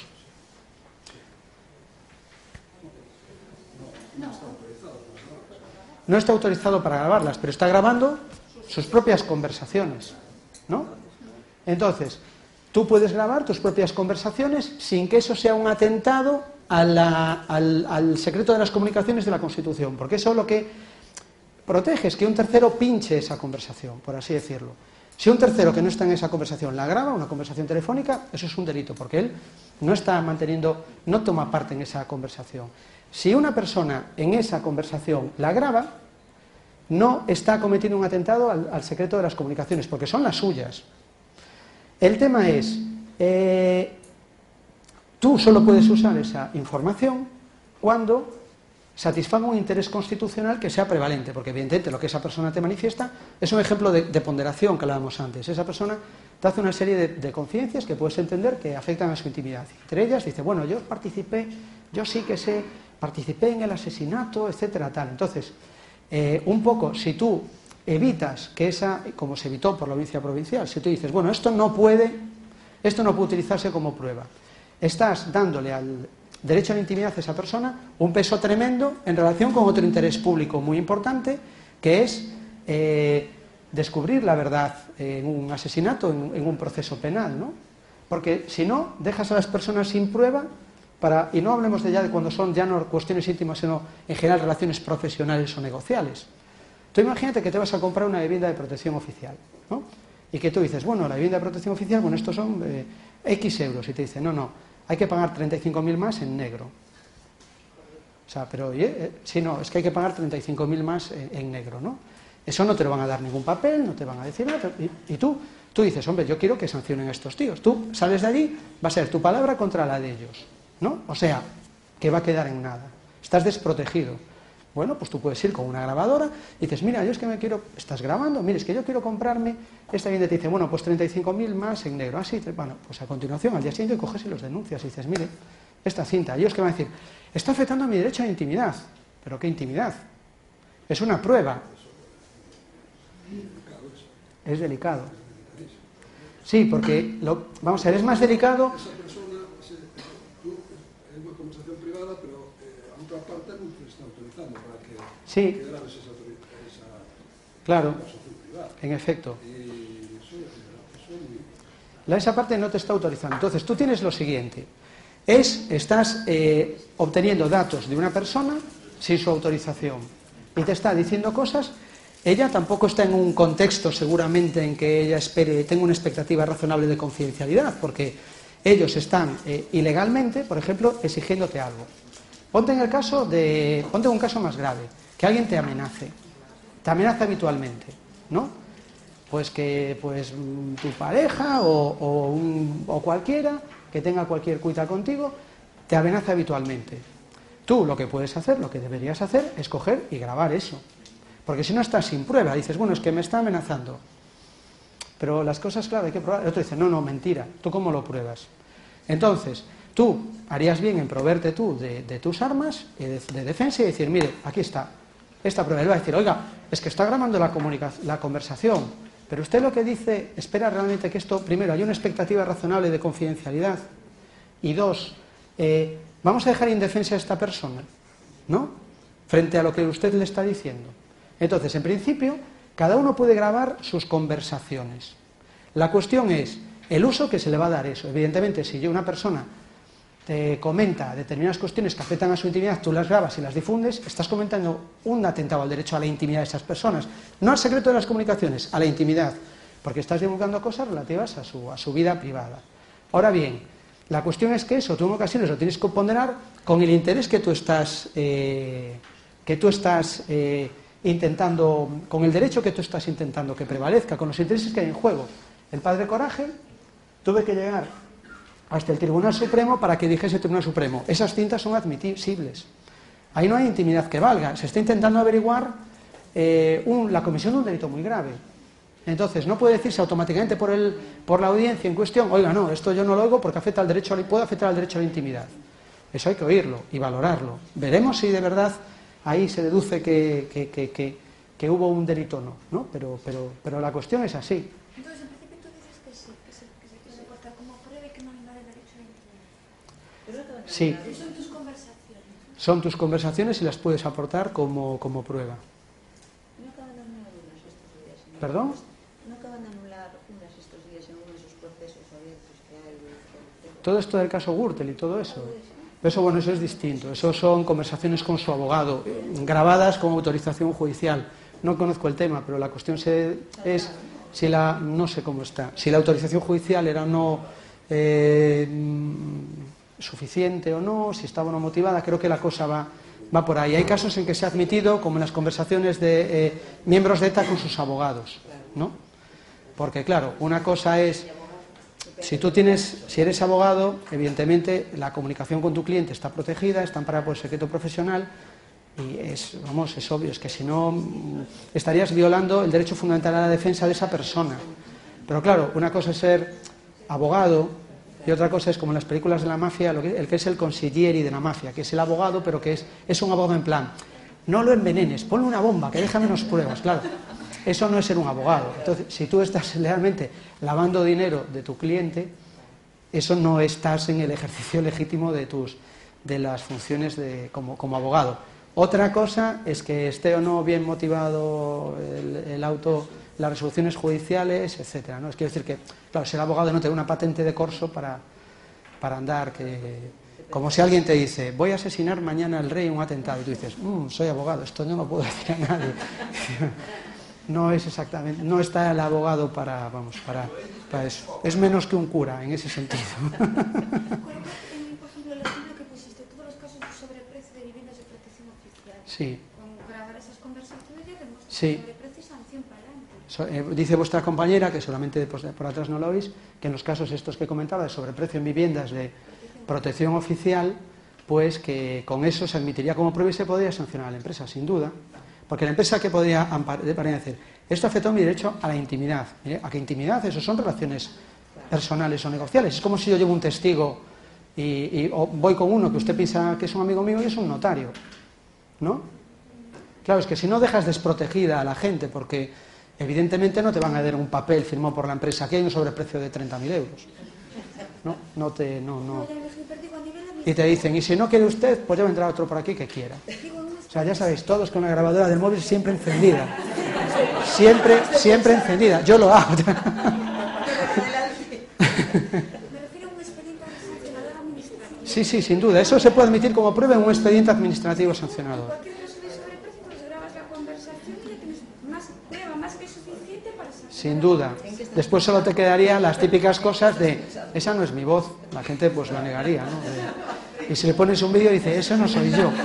No está autorizado para grabarlas, pero está grabando sus propias conversaciones, ¿no? Entonces, tú puedes grabar tus propias conversaciones sin que eso sea un atentado a la, al, al secreto de las comunicaciones de la Constitución, porque eso lo que protege es que un tercero pinche esa conversación, por así decirlo. Si un tercero que no está en esa conversación la graba, una conversación telefónica, eso es un delito, porque él no está manteniendo, no toma parte en esa conversación. Si una persona en esa conversación la graba, no está cometiendo un atentado al, al secreto de las comunicaciones, porque son las suyas. El tema es, eh, tú solo puedes usar esa información cuando satisfaga un interés constitucional que sea prevalente, porque evidentemente lo que esa persona te manifiesta es un ejemplo de, de ponderación que hablábamos antes. Esa persona te hace una serie de, de conciencias que puedes entender que afectan a su intimidad. Entre ellas dice, bueno, yo participé, yo sí que sé, participé en el asesinato, etcétera, tal. Entonces, eh, un poco, si tú evitas que esa, como se evitó por la audiencia provincial, si tú dices, bueno, esto no puede, esto no puede utilizarse como prueba, estás dándole al derecho a la intimidad de esa persona un peso tremendo en relación con otro interés público muy importante, que es eh, descubrir la verdad en un asesinato, en, en un proceso penal, ¿no? Porque si no, dejas a las personas sin prueba, para, y no hablemos de ya de cuando son ya no cuestiones íntimas, sino en general relaciones profesionales o negociales. Tú imagínate que te vas a comprar una vivienda de protección oficial, ¿no? Y que tú dices, bueno, la vivienda de protección oficial, bueno, estos son eh, X euros, y te dicen, no, no, hay que pagar treinta y cinco mil más en negro. O sea, pero, eh, si no, es que hay que pagar treinta y cinco mil más en, en negro, ¿no? Eso no te lo van a dar ningún papel, no te van a decir nada, y, y tú, tú dices, hombre, yo quiero que sancionen a estos tíos. Tú sales de allí, va a ser tu palabra contra la de ellos, ¿no? O sea, que va a quedar en nada. Estás desprotegido. Bueno, pues tú puedes ir con una grabadora y dices, mira, yo es que me quiero, estás grabando, mire, es que yo quiero comprarme esta vivienda, te dice, bueno, pues treinta y cinco mil más en negro. Así, ah, bueno, pues a continuación, al día siguiente coges y los denuncias y dices, mire, esta cinta, ellos que van a decir, está afectando a mi derecho a la intimidad. ¿Pero qué intimidad? Es una prueba. Es delicado. Sí, porque, lo, vamos a ver, es más delicado. Esa persona, tú, es una conversación privada, pero eh, a otra parte no te está autorizando para que, sí. que grabes esa, esa claro, conversación privada. En efecto. Y eso, eso es muy... La, esa parte no te está autorizando. Entonces, tú tienes lo siguiente. Es, estás eh, obteniendo datos de una persona sin su autorización. Y te está diciendo cosas. Ella tampoco está en un contexto seguramente en que ella espere, tenga una expectativa razonable de confidencialidad, porque ellos están eh, ilegalmente, por ejemplo, exigiéndote algo. Ponte en el caso de, ponte en un caso más grave, que alguien te amenace, te amenaza habitualmente, ¿no? Pues que pues tu pareja o, o, un, o cualquiera que tenga cualquier cuita contigo te amenaza habitualmente. Tú lo que puedes hacer, lo que deberías hacer, es coger y grabar eso. Porque si no estás sin prueba, dices, bueno, es que me está amenazando. Pero las cosas, claro, hay que probar. El otro dice, no, no, mentira, ¿tú cómo lo pruebas? Entonces, tú harías bien en proveerte tú de, de tus armas de, de defensa y decir, mire, aquí está, esta prueba. Él va a decir, oiga, es que está grabando la, la conversación, pero usted lo que dice, espera realmente que esto, primero, hay una expectativa razonable de confidencialidad, y dos, eh, vamos a dejar indefensa a esta persona, ¿no? Frente a lo que usted le está diciendo. Entonces, en principio, cada uno puede grabar sus conversaciones. La cuestión es el uso que se le va a dar eso. Evidentemente, si yo, una persona te comenta determinadas cuestiones que afectan a su intimidad, tú las grabas y las difundes, estás comentando un atentado al derecho a la intimidad de esas personas. No al secreto de las comunicaciones, a la intimidad, porque estás divulgando cosas relativas a su, a su vida privada. Ahora bien, la cuestión es que eso, tú en ocasiones lo tienes que ponderar con el interés que tú estás... Eh, que tú estás eh, intentando, con el derecho que tú estás intentando que prevalezca, con los intereses que hay en juego. El padre Coraje tuve que llegar hasta el Tribunal Supremo para que dijese el Tribunal Supremo, esas cintas son admisibles. Ahí no hay intimidad que valga, se está intentando averiguar eh, un, la comisión de un delito muy grave. Entonces, no puede decirse automáticamente por, el, por la audiencia en cuestión, oiga, no, esto yo no lo oigo porque afecta al derecho, puede afectar al derecho a la intimidad. Eso hay que oírlo y valorarlo. Veremos si de verdad ahí se deduce que, que, que, que, que hubo un delito o no, ¿no? Pero, pero, pero la cuestión es así. Entonces, en principio tú dices que sí, que se, que se quiere reportar como prueba y que no hay nada de derecho a la intimidad. Sí. Son tus conversaciones. Son tus conversaciones y las puedes aportar como, como prueba. No acaban de darme dudas estos días. ¿Perdón? ¿No acaban de anular unas estos días en uno de esos procesos abiertos que hay? Todo esto del caso Gürtel y todo eso. Eso, bueno, eso es distinto. Eso son conversaciones con su abogado, grabadas con autorización judicial. No conozco el tema, pero la cuestión es si la, no sé cómo está, si la autorización judicial era o no eh, suficiente o no, si estaba o no motivada. Creo que la cosa va, va por ahí. Hay casos en que se ha admitido, como en las conversaciones de eh, miembros de ETA con sus abogados, ¿no? Porque, claro, una cosa es, si tú tienes, si eres abogado, evidentemente la comunicación con tu cliente está protegida, está amparada por el secreto profesional y es, vamos, es obvio, es que si no estarías violando el derecho fundamental a la defensa de esa persona. Pero claro, una cosa es ser abogado y otra cosa es, como en las películas de la mafia, lo que, el que es el consiglieri de la mafia, que es el abogado, pero que es, es un abogado en plan, no lo envenenes, ponle una bomba, que deja menos pruebas, claro. Eso no es ser un abogado. Entonces, si tú estás realmente lavando dinero de tu cliente, eso no estás en el ejercicio legítimo de tus de las funciones de, como, como abogado. Otra cosa es que esté o no bien motivado el, el auto, las resoluciones judiciales, etcétera, ¿no? Es quiero decir que, claro, ser abogado no tiene una patente de corso para, para andar, que, como si alguien te dice, voy a asesinar mañana al rey en un atentado, y tú dices, mmm, soy abogado, esto no lo puedo decir a nadie. No es exactamente, no está el abogado para, vamos, para, para eso. Es menos que un cura en ese sentido. Por ejemplo, la cena que pusiste, todos los casos de sobreprecio de viviendas de protección oficial. Sí. Con grabar esas conversaciones ya demuestra sí. sobreprecio y sanción para adelante. So, eh, dice vuestra compañera, que solamente pues, por atrás no lo oís, que en los casos estos que comentaba de sobreprecio en viviendas de protección oficial, pues que con eso se admitiría como prueba y se podría sancionar a la empresa, sin duda. Porque la empresa, que podría decir, esto afecta a mi derecho a la intimidad. ¿Eh? ¿A qué intimidad? Eso son relaciones personales o negociales. Es como si yo llevo un testigo y, y o voy con uno que usted piensa que es un amigo mío y es un notario, ¿no? Claro, es que si no dejas desprotegida a la gente, porque evidentemente no te van a dar un papel firmado por la empresa, aquí hay un sobreprecio de treinta mil euros. No, no te, no, no. Y te dicen, y si no quiere usted, pues ya vendrá otro por aquí que quiera. O sea, ya sabéis, todos con la grabadora del móvil siempre encendida. Siempre, siempre encendida. Yo lo hago. Me refiero a un expediente sancionador administrativo. Sí, sí, sin duda. Eso se puede admitir como prueba en un expediente administrativo sancionador. Cualquier caso de sobreprecio, pues grabas la conversación y ya tienes más prueba, más que suficiente para sancionar. Sin duda. Después solo te quedarían las típicas cosas de, esa no es mi voz. La gente pues lo negaría, ¿no? De, y si le pones un vídeo dice, eso no soy yo.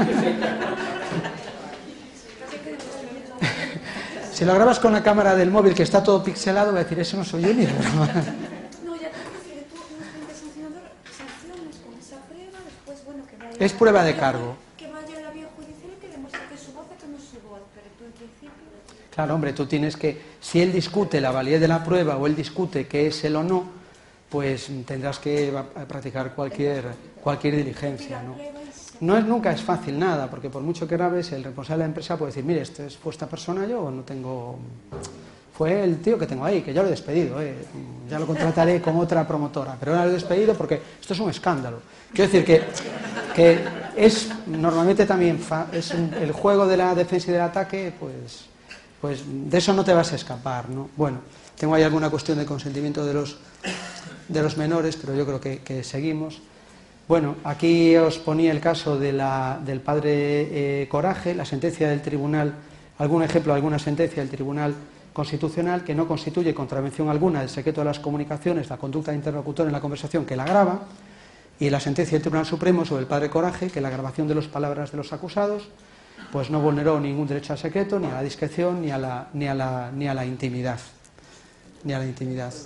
Si lo grabas con la cámara del móvil, que está todo pixelado, va a decir, eso no soy yo ni de broma. No, ya te dice que tú, un expediente sancionador, sanciones con esa prueba, después, bueno, que vaya... Es prueba de cargo. Que vaya a la vía judicial y que demuestre que es su voz o que no es su voz, pero tú en principio... Claro, hombre, tú tienes que, si él discute la validez de la prueba o él discute que es él o no, pues tendrás que practicar cualquier, cualquier diligencia, ¿no? No es, nunca es fácil nada, porque por mucho que grabes, el responsable de la empresa puede decir, mire, este es, fue esta persona, yo no tengo... Fue el tío que tengo ahí, que ya lo he despedido, ¿eh? Ya lo contrataré con otra promotora, pero ahora lo he despedido porque esto es un escándalo. Quiero decir que, que es normalmente también fa, es un, el juego de la defensa y del ataque, pues, pues de eso no te vas a escapar, ¿no? Bueno, tengo ahí alguna cuestión de consentimiento de los, de los menores, pero yo creo que, que seguimos. Bueno, aquí os ponía el caso de la, del padre eh, Coraje, la sentencia del tribunal, algún ejemplo, alguna sentencia del Tribunal Constitucional que no constituye contravención alguna del secreto de las comunicaciones, la conducta de interlocutor en la conversación que la graba, y la sentencia del Tribunal Supremo sobre el padre Coraje, que la grabación de las palabras de los acusados pues no vulneró ningún derecho al secreto, ni a la discreción, ni a la, ni a la, ni a la intimidad. Ni a la intimidad.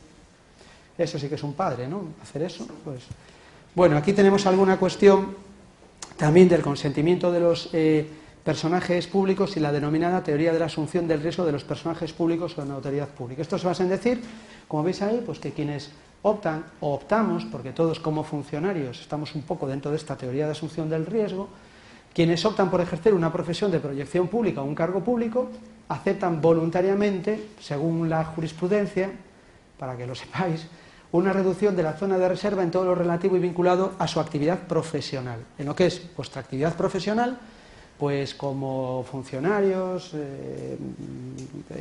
Eso sí que es un padre, ¿no? Hacer eso, pues... Bueno, aquí tenemos alguna cuestión también del consentimiento de los eh, personajes públicos y la denominada teoría de la asunción del riesgo de los personajes públicos o de la autoridad pública. Esto se basa en decir, como veis ahí, pues que quienes optan o optamos, porque todos como funcionarios estamos un poco dentro de esta teoría de asunción del riesgo, quienes optan por ejercer una profesión de proyección pública o un cargo público, aceptan voluntariamente, según la jurisprudencia, para que lo sepáis, una reducción de la zona de reserva en todo lo relativo y vinculado a su actividad profesional. En lo que es vuestra actividad profesional, pues como funcionarios, eh,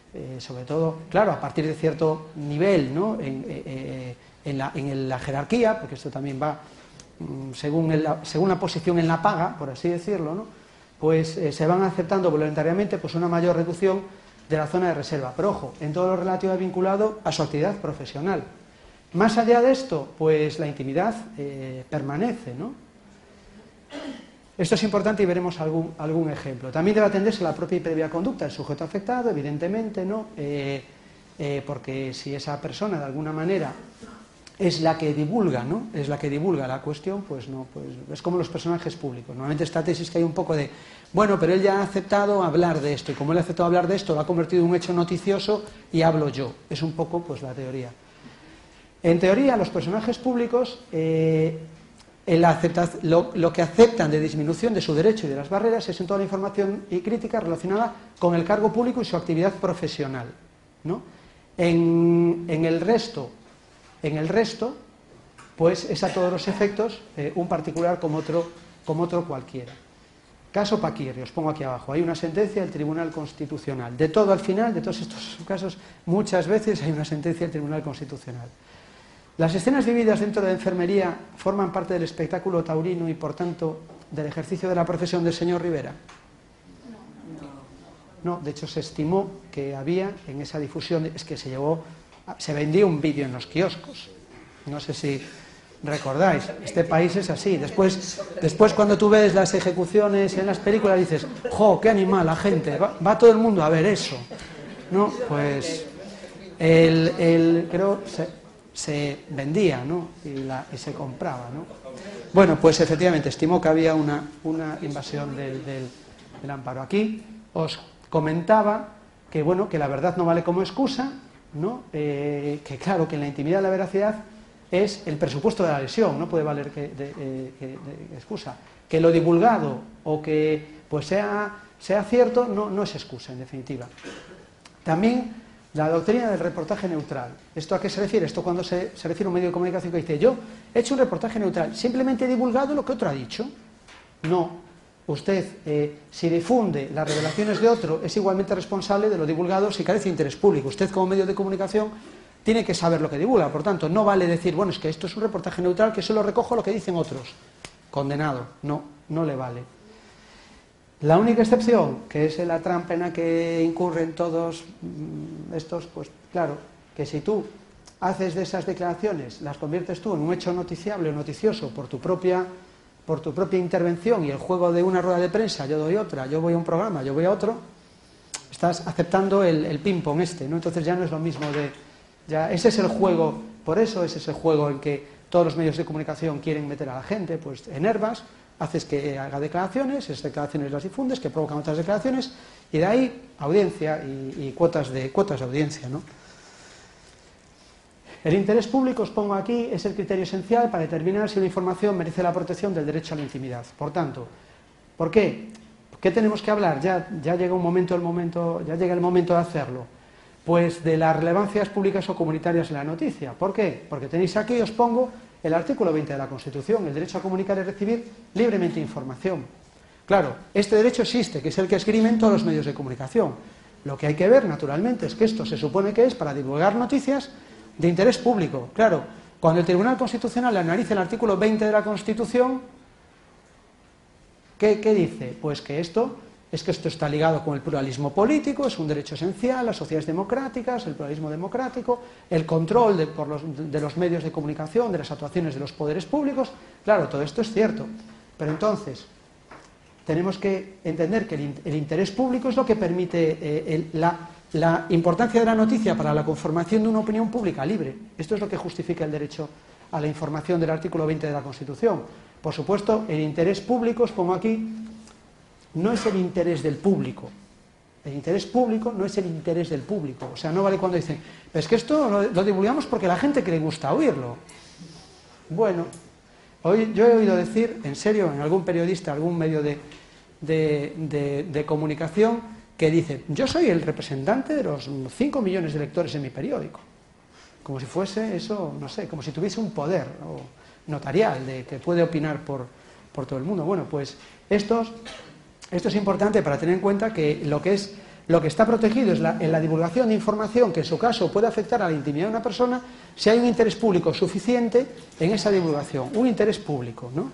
eh, sobre todo, claro, a partir de cierto nivel, ¿no? en, eh, en, la, en la jerarquía, porque esto también va mm, según, el, según la posición en la paga, por así decirlo, ¿no? Pues eh, se van aceptando voluntariamente pues, una mayor reducción de la zona de reserva. Pero ojo, en todo lo relativo vinculado a su actividad profesional. Más allá de esto, pues la intimidad eh, permanece, ¿no? Esto es importante y veremos algún, algún ejemplo. También debe atenderse a la propia y previa conducta del sujeto afectado, evidentemente, ¿no? Eh, eh, porque si esa persona de alguna manera es la que divulga, ¿no? Es la que divulga la cuestión, pues no, pues es como los personajes públicos. Normalmente esta tesis que hay un poco de, bueno, pero él ya ha aceptado hablar de esto, y como él ha aceptado hablar de esto, lo ha convertido en un hecho noticioso y hablo yo. Es un poco, pues, la teoría. En teoría, los personajes públicos, eh, en la lo, lo que aceptan de disminución de su derecho y de las barreras es en toda la información y crítica relacionada con el cargo público y su actividad profesional, ¿no? En, en el resto, en el resto, pues es a todos los efectos eh, un particular como otro, como otro cualquiera. Caso Paquirri, os pongo aquí abajo, hay una sentencia del Tribunal Constitucional. De todo al final, de todos estos casos, muchas veces hay una sentencia del Tribunal Constitucional. Las escenas vividas dentro de la enfermería forman parte del espectáculo taurino y, por tanto, del ejercicio de la profesión del señor Rivera. No, de hecho se estimó que había en esa difusión, es que se llevó, se vendía un vídeo en los kioscos. No sé si recordáis, este país es así. Después, después cuando tú ves las ejecuciones en las películas dices, ¡jo, qué animal la gente! Va, va todo el mundo a ver eso. No, pues el, el creo se, se vendía, ¿no? Y, la, y se compraba, ¿no? Bueno, pues efectivamente estimó que había una, una invasión del, del, del amparo. Aquí os comentaba que, bueno, que la verdad no vale como excusa, ¿no? Eh, que claro, que en la intimidad la veracidad es el presupuesto de la lesión, no puede valer que de, eh, que de excusa. Que lo divulgado o que pues sea, sea cierto no, no es excusa, en definitiva. También la doctrina del reportaje neutral. ¿Esto a qué se refiere? Esto cuando se, se refiere a un medio de comunicación que dice, yo he hecho un reportaje neutral, simplemente he divulgado lo que otro ha dicho. No. Usted, eh, si difunde las revelaciones de otro, es igualmente responsable de lo divulgado si carece de interés público. Usted, como medio de comunicación, tiene que saber lo que divulga. Por tanto, no vale decir, bueno, es que esto es un reportaje neutral que solo recojo lo que dicen otros. Condenado. No, no le vale. La única excepción, que es la trampa en la que incurren todos estos, pues claro, que si tú haces de esas declaraciones, las conviertes tú en un hecho noticiable o noticioso por tu propia, por tu propia intervención y el juego de una rueda de prensa, yo doy otra, yo voy a un programa, yo voy a otro, estás aceptando el, el ping-pong este, ¿no? Entonces ya no es lo mismo de... ya ese es el juego, por eso ese es el juego en que todos los medios de comunicación quieren meter a la gente, pues enervas, haces que haga declaraciones, esas declaraciones las difundes, que provocan otras declaraciones, y de ahí audiencia y, y cuotas, de, cuotas de audiencia, ¿no? El interés público, os pongo aquí, es el criterio esencial para determinar si una información merece la protección del derecho a la intimidad. Por tanto, ¿por qué? ¿Qué tenemos que hablar? Ya, ya llega un momento, el momento, ya llega el momento de hacerlo. Pues de las relevancias públicas o comunitarias en la noticia. ¿Por qué? Porque tenéis aquí, os pongo, el artículo veinte de la Constitución, el derecho a comunicar y recibir libremente información. Claro, este derecho existe, que es el que esgrimen todos los medios de comunicación. Lo que hay que ver, naturalmente, es que esto se supone que es para divulgar noticias de interés público. Claro, cuando el Tribunal Constitucional analiza el artículo veinte de la Constitución, ¿qué, qué dice? Pues que esto... es que esto está ligado con el pluralismo político, es un derecho esencial, las sociedades democráticas, el pluralismo democrático, el control de, por los, de los medios de comunicación, de las actuaciones de los poderes públicos. Claro, todo esto es cierto, pero entonces tenemos que entender que el, el interés público es lo que permite eh, el, la, la importancia de la noticia para la conformación de una opinión pública libre. Esto es lo que justifica el derecho a la información del artículo veinte de la Constitución. Por supuesto, el interés público, os pongo aquí, no es el interés del público. El interés público no es el interés del público. O sea, no vale cuando dicen, pero es que esto lo, lo divulgamos porque a la gente que le gusta oírlo. Bueno, hoy yo he oído decir, en serio, en algún periodista, algún medio de, de, de, de comunicación, que dice, yo soy el representante de los cinco millones de lectores en mi periódico. Como si fuese eso, no sé, como si tuviese un poder o notarial de que puede opinar por, por todo el mundo. Bueno, pues estos... Esto es importante para tener en cuenta que lo que es Lo que está protegido es la, en la divulgación de información que en su caso puede afectar a la intimidad de una persona si hay un interés público suficiente en esa divulgación, un interés público, ¿no?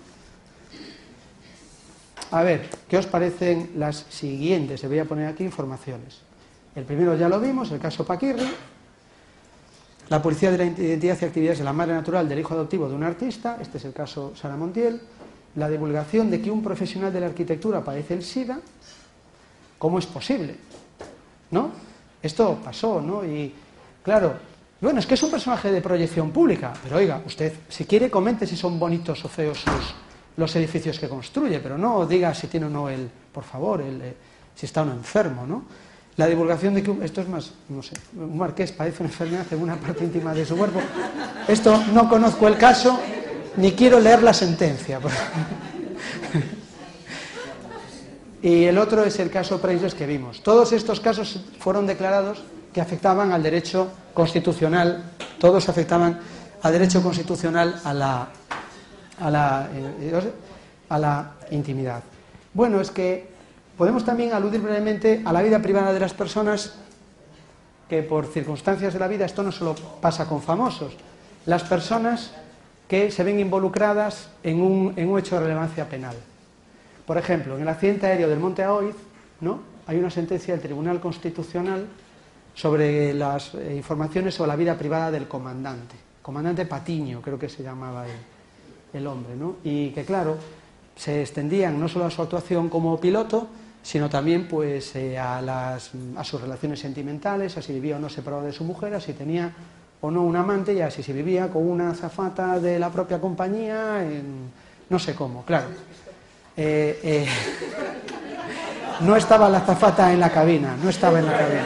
A ver, ¿qué os parecen las siguientes? Se voy a poner aquí informaciones. El primero ya lo vimos, el caso Paquirri. La publicidad de la identidad y actividades de la madre natural del hijo adoptivo de un artista. Este es el caso Sara Montiel. La divulgación de que un profesional de la arquitectura padece el SIDA. ¿Cómo es posible? ¿No? Esto pasó, ¿no? Y claro, bueno, es que es un personaje de proyección pública, pero oiga, usted, si quiere, comente si son bonitos o feos sus, los edificios que construye, pero no diga si tiene o no el, por favor, el, eh, si está uno enfermo, ¿no? La divulgación de que, un, esto es más, no sé, un marqués padece una enfermedad en una parte íntima de su cuerpo. Esto no conozco el caso, ni quiero leer la sentencia. Y el otro es el caso Preisles que vimos. Todos estos casos fueron declarados que afectaban al derecho constitucional, todos afectaban al derecho constitucional a la, a la, eh, a la intimidad. Bueno, es que podemos también aludir brevemente a la vida privada de las personas, que por circunstancias de la vida, esto no solo pasa con famosos, las personas que se ven involucradas en un, en un hecho de relevancia penal. Por ejemplo, en el accidente aéreo del Monte Aoiz, ¿no?, hay una sentencia del Tribunal Constitucional sobre las eh, informaciones sobre la vida privada del comandante. Comandante Patiño, creo que se llamaba el, el hombre, ¿no? Y que, claro, se extendían no solo a su actuación como piloto, sino también pues, eh, a, las, a sus relaciones sentimentales, a si vivía o no separado de su mujer, a si tenía o no un amante, y a si se vivía con una azafata de la propia compañía, en, no sé cómo, claro. Eh, eh, no estaba la azafata en la cabina, no estaba en la cabina.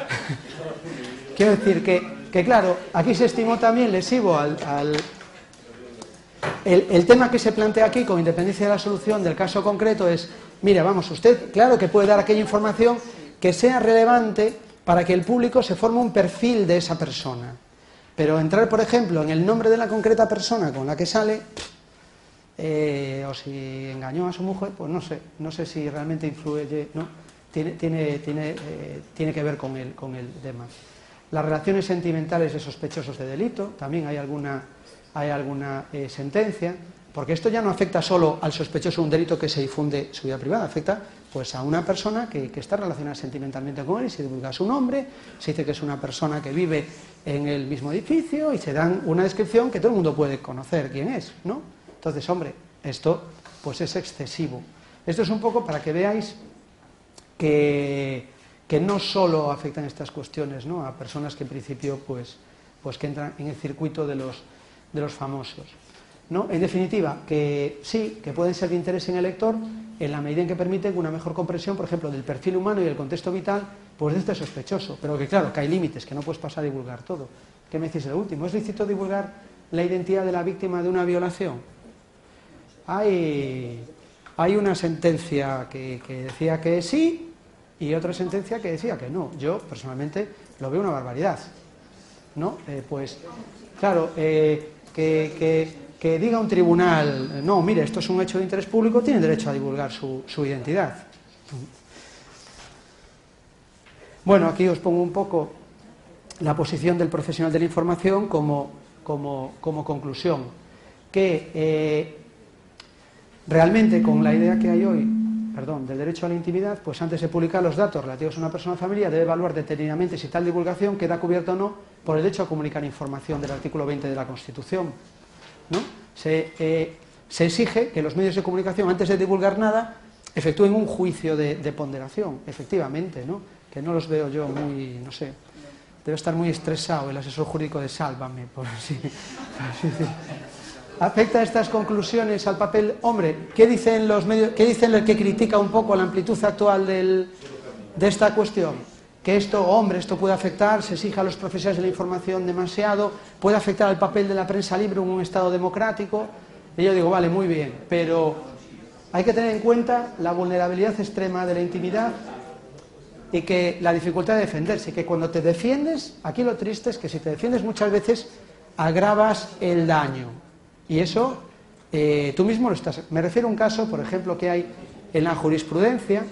Quiero decir que, que, claro, aquí se estimó también lesivo al... al el, el tema que se plantea aquí, con independencia de la solución del caso concreto, es, mire, vamos, usted, claro que puede dar aquella información que sea relevante para que el público se forme un perfil de esa persona. Pero entrar, por ejemplo, en el nombre de la concreta persona con la que sale... Eh, o si engañó a su mujer, pues no sé, no sé si realmente influye, ¿no? Tiene, tiene, tiene, eh, tiene que ver con el, con el demás. Las relaciones sentimentales de sospechosos de delito, también hay alguna, hay alguna eh, sentencia, porque esto ya no afecta solo al sospechoso de un delito que se difunde su vida privada, afecta pues a una persona que, que está relacionada sentimentalmente con él y se divulga su nombre, se dice que es una persona que vive en el mismo edificio y se dan una descripción que todo el mundo puede conocer quién es, ¿no? Entonces, hombre, esto pues es excesivo. Esto es un poco para que veáis que, que no solo afectan estas cuestiones, ¿no?, a personas que en principio pues, pues que entran en el circuito de los, de los famosos, ¿no? En definitiva, que sí, que pueden ser de interés en el lector en la medida en que permiten una mejor comprensión, por ejemplo, del perfil humano y el contexto vital pues de este sospechoso, pero que claro, que hay límites, que no puedes pasar a divulgar todo. ¿Qué me decís de lo último? ¿Es lícito divulgar la identidad de la víctima de una violación? Hay, hay una sentencia que, que decía que sí y otra sentencia que decía que no. Yo, personalmente, lo veo una barbaridad, ¿no? Eh, pues, claro, eh, que, que, que diga un tribunal, no, mire, esto es un hecho de interés público, tiene derecho a divulgar su, su identidad. Bueno, aquí os pongo un poco la posición del profesional de la información como, como, como conclusión, que... Eh, realmente, con la idea que hay hoy, perdón, del derecho a la intimidad, pues antes de publicar los datos relativos a una persona o familia, debe evaluar detenidamente si tal divulgación queda cubierta o no por el derecho a comunicar información del artículo veinte de la Constitución, ¿no? Se, eh, se exige que los medios de comunicación, antes de divulgar nada, efectúen un juicio de, de ponderación, efectivamente, ¿no? Que no los veo yo muy, no sé, debe estar muy estresado el asesor jurídico de Sálvame, por así, por así decirlo. ¿Afecta estas conclusiones al papel? Hombre, ¿qué dicen los medios, qué dicen el que critica un poco la amplitud actual del, de esta cuestión? Que esto, hombre, esto puede afectar, se exige a los profesionales de la información demasiado, puede afectar al papel de la prensa libre en un Estado democrático. Y yo digo, vale, muy bien, pero hay que tener en cuenta la vulnerabilidad extrema de la intimidad y que la dificultad de defenderse, que cuando te defiendes, aquí lo triste es que si te defiendes muchas veces agravas el daño. Y eso, eh, tú mismo lo estás... Me refiero a un caso, por ejemplo, que hay en la jurisprudencia,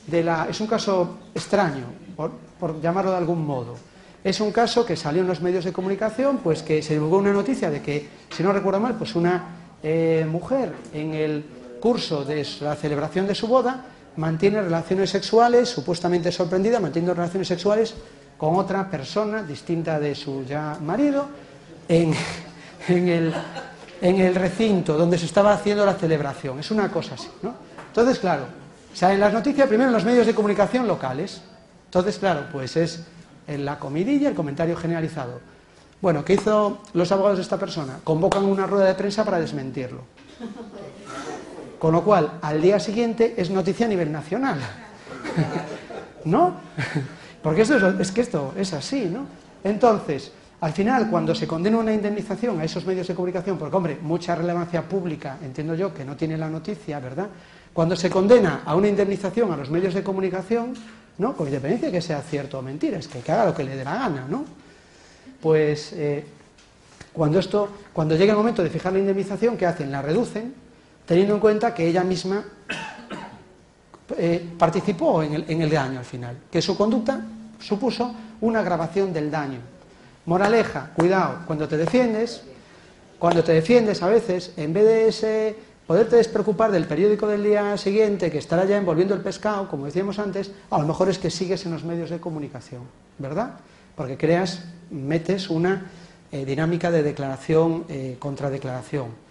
de la... Es un caso extraño, por, por llamarlo de algún modo. Es un caso que salió en los medios de comunicación, pues que se divulgó una noticia de que, si no recuerdo mal, pues una eh, mujer en el curso de la celebración de su boda mantiene relaciones sexuales, supuestamente sorprendida, mantiene relaciones sexuales con otra persona distinta de su ya marido en, en, el, en el recinto donde se estaba haciendo la celebración. Es una cosa así, ¿no? Entonces, claro, salen las noticias primero en los medios de comunicación locales. Entonces, claro, pues es en la comidilla, el comentario generalizado. Bueno, ¿qué hizo los abogados de esta persona? Convocan una rueda de prensa para desmentirlo. Con lo cual, al día siguiente es noticia a nivel nacional. ¿No? Porque esto es, es que esto es así, ¿no? Entonces, al final, cuando se condena una indemnización a esos medios de comunicación, porque, hombre, mucha relevancia pública, entiendo yo, que no tiene la noticia, ¿verdad? Cuando se condena a una indemnización a los medios de comunicación, ¿no? Con independencia de que sea cierto o mentira, es que haga lo que le dé la gana, ¿no? Pues, eh, cuando esto, cuando llega el momento de fijar la indemnización, ¿qué hacen? La reducen, teniendo en cuenta que ella misma eh, participó en el, en el daño al final, que su conducta supuso una agravación del daño. Moraleja, cuidado, cuando te defiendes, cuando te defiendes a veces, en vez de ese, poderte despreocupar del periódico del día siguiente, que estará ya envolviendo el pescado, como decíamos antes, a lo mejor es que sigues en los medios de comunicación, ¿verdad? Porque creas, metes una eh, dinámica de declaración eh, contra declaración.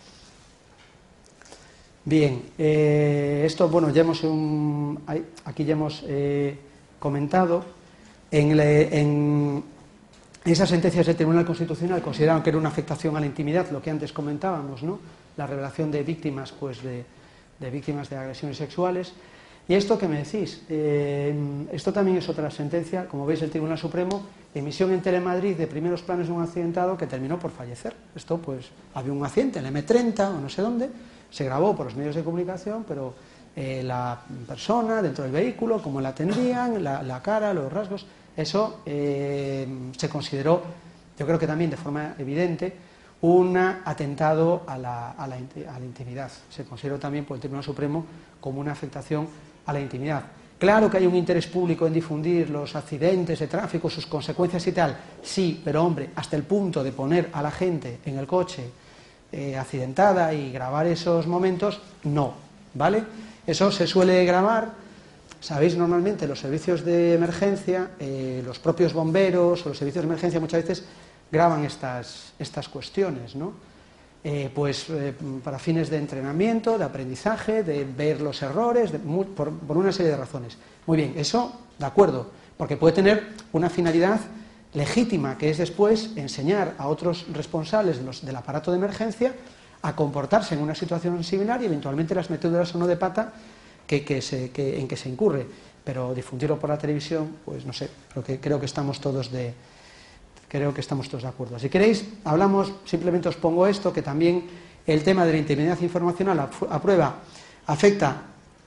Bien, eh, esto, bueno, ya hemos, un, aquí ya hemos eh, comentado, en, le, en esas sentencias del Tribunal Constitucional consideraron que era una afectación a la intimidad, lo que antes comentábamos, ¿no? La revelación de víctimas, pues de, de víctimas de agresiones sexuales. ¿Y esto qué me decís? Eh, esto también es otra sentencia, como veis, el Tribunal Supremo, emisión en Telemadrid de primeros planos de un accidentado que terminó por fallecer. Esto, pues, había un accidente en el eme treinta o no sé dónde, se grabó por los medios de comunicación, pero eh, la persona dentro del vehículo, cómo la atendían, la, la cara, los rasgos, eso eh, se consideró, yo creo que también de forma evidente, un atentado a la, a, la, a la intimidad. Se consideró también por el Tribunal Supremo como una afectación a la intimidad. Claro que hay un interés público en difundir los accidentes de tráfico, sus consecuencias y tal, sí, pero hombre, hasta el punto de poner a la gente en el coche eh, accidentada y grabar esos momentos, no, ¿vale? Eso se suele grabar, sabéis, normalmente los servicios de emergencia, eh, los propios bomberos o los servicios de emergencia muchas veces graban estas, estas cuestiones, ¿no? Eh, pues eh, para fines de entrenamiento, de aprendizaje, de ver los errores, de, muy, por, por una serie de razones. Muy bien, eso, de acuerdo, porque puede tener una finalidad legítima, que es después enseñar a otros responsables de los, del aparato de emergencia a comportarse en una situación similar y eventualmente las meteduras o no de pata que, que se, que, en que se incurre. Pero difundirlo por la televisión, pues no sé, creo que, creo que estamos todos de... Creo que estamos todos de acuerdo. Si queréis, hablamos, simplemente os pongo esto, que también el tema de la intimidad informacional a, a prueba afecta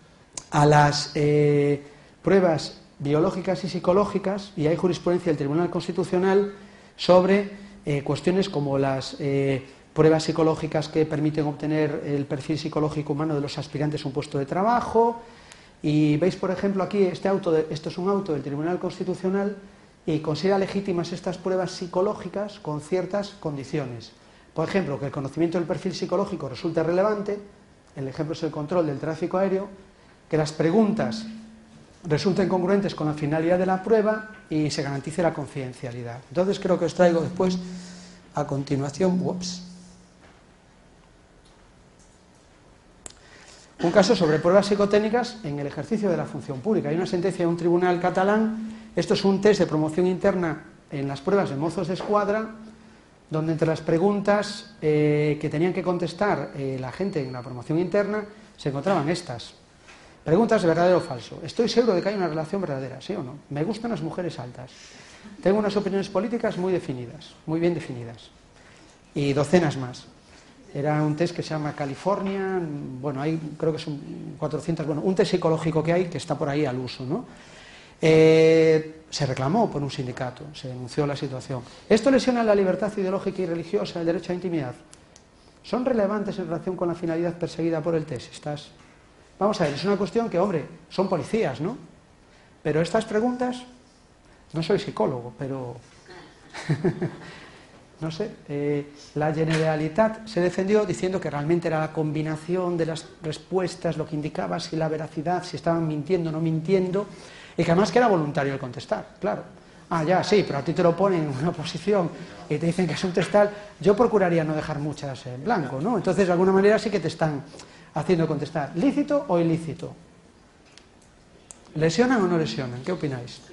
a las eh, pruebas biológicas y psicológicas, y hay jurisprudencia del Tribunal Constitucional sobre eh, cuestiones como las eh, pruebas psicológicas que permiten obtener el perfil psicológico humano de los aspirantes a un puesto de trabajo. Y veis, por ejemplo, aquí este auto, de, esto es un auto del Tribunal Constitucional, y considera legítimas estas pruebas psicológicas con ciertas condiciones. Por ejemplo, que el conocimiento del perfil psicológico resulte relevante, el ejemplo es el control del tráfico aéreo, que las preguntas resulten congruentes con la finalidad de la prueba y se garantice la confidencialidad. Entonces creo que os traigo después, a continuación, ups, un caso sobre pruebas psicotécnicas en el ejercicio de la función pública. Hay una sentencia de un tribunal catalán. Esto es un test de promoción interna en las pruebas de mozos de escuadra, donde entre las preguntas eh, que tenían que contestar eh, la gente en la promoción interna se encontraban estas. Preguntas de verdadero o falso. Estoy seguro de que hay una relación verdadera, ¿sí o no? Me gustan las mujeres altas. Tengo unas opiniones políticas muy definidas, muy bien definidas. Y docenas más. Era un test que se llama California, bueno, hay, creo que son cuatrocientos, bueno, un test psicológico que hay que está por ahí al uso, ¿no? Eh, se reclamó por un sindicato, se denunció la situación. ¿Esto lesiona la libertad ideológica y religiosa, el derecho a intimidad? ¿Son relevantes en relación con la finalidad perseguida por el test? Estas... vamos a ver, es una cuestión que, hombre, son policías, ¿no? Pero estas preguntas, no soy psicólogo, pero no sé, eh, la Generalitat se defendió diciendo que realmente era la combinación de las respuestas lo que indicaba si la veracidad, si estaban mintiendo o no mintiendo, y que además que era voluntario el contestar, claro. Ah, ya, sí, pero a ti te lo ponen en una posición y te dicen que es un testal. Yo procuraría no dejar muchas en blanco, ¿no? Entonces, de alguna manera sí que te están haciendo contestar. ¿Lícito o ilícito? ¿Lesionan o no lesionan? ¿Qué opináis?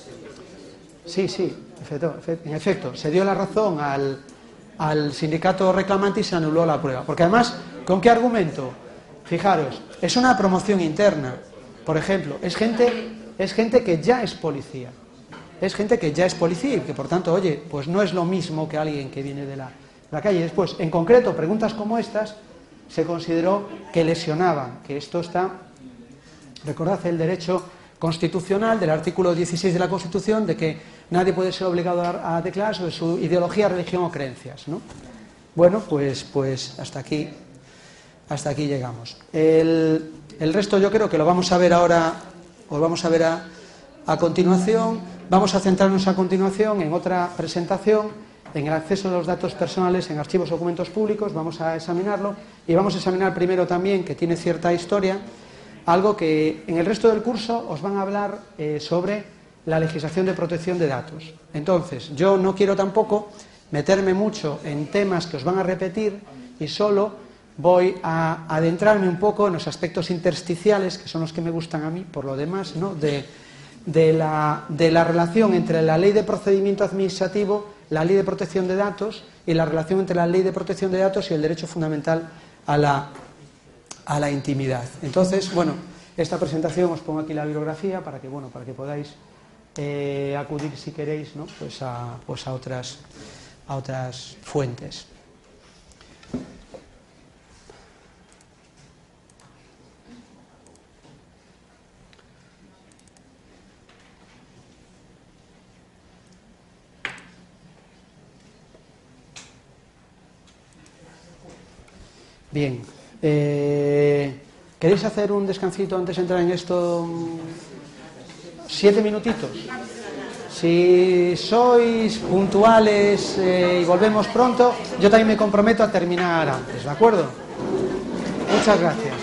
Sí, sí, en efecto, se dio la razón al, al sindicato reclamante y se anuló la prueba. Porque además, ¿con qué argumento? Fijaros, es una promoción interna. Por ejemplo, es gente, es gente que ya es policía. Es gente que ya es policía y que, por tanto, oye, pues no es lo mismo que alguien que viene de la, de la calle. Después, en concreto, preguntas como estas, se consideró que lesionaban, que esto está, recordad el derecho constitucional del artículo dieciséis de la Constitución, de que nadie puede ser obligado a, a declarar sobre su ideología, religión o creencias, ¿no? Bueno, pues, pues hasta aquí, hasta aquí llegamos. El, el resto yo creo que lo vamos a ver ahora, o vamos a ver a, a continuación. Vamos a centrarnos a continuación en otra presentación, en el acceso a los datos personales en archivos o documentos públicos. Vamos a examinarlo y vamos a examinar primero también, que tiene cierta historia, algo que en el resto del curso os van a hablar eh, sobre la legislación de protección de datos. Entonces, yo no quiero tampoco meterme mucho en temas que os van a repetir y solo voy a adentrarme un poco en los aspectos intersticiales, que son los que me gustan a mí, por lo demás, ¿no?, de, de, la, de la relación entre la Ley de Procedimiento Administrativo, la Ley de Protección de Datos y la relación entre la Ley de Protección de Datos y el derecho fundamental a la, a la intimidad. Entonces, bueno, esta presentación os pongo aquí la bibliografía para que, bueno, para que podáis eh, acudir, si queréis, ¿no?, pues a, pues a otras, a otras fuentes. Bien, eh, ¿queréis hacer un descansito antes de entrar en esto? Siete minutitos. Si sois puntuales eh, y volvemos pronto, yo también me comprometo a terminar antes, ¿de acuerdo? Muchas gracias.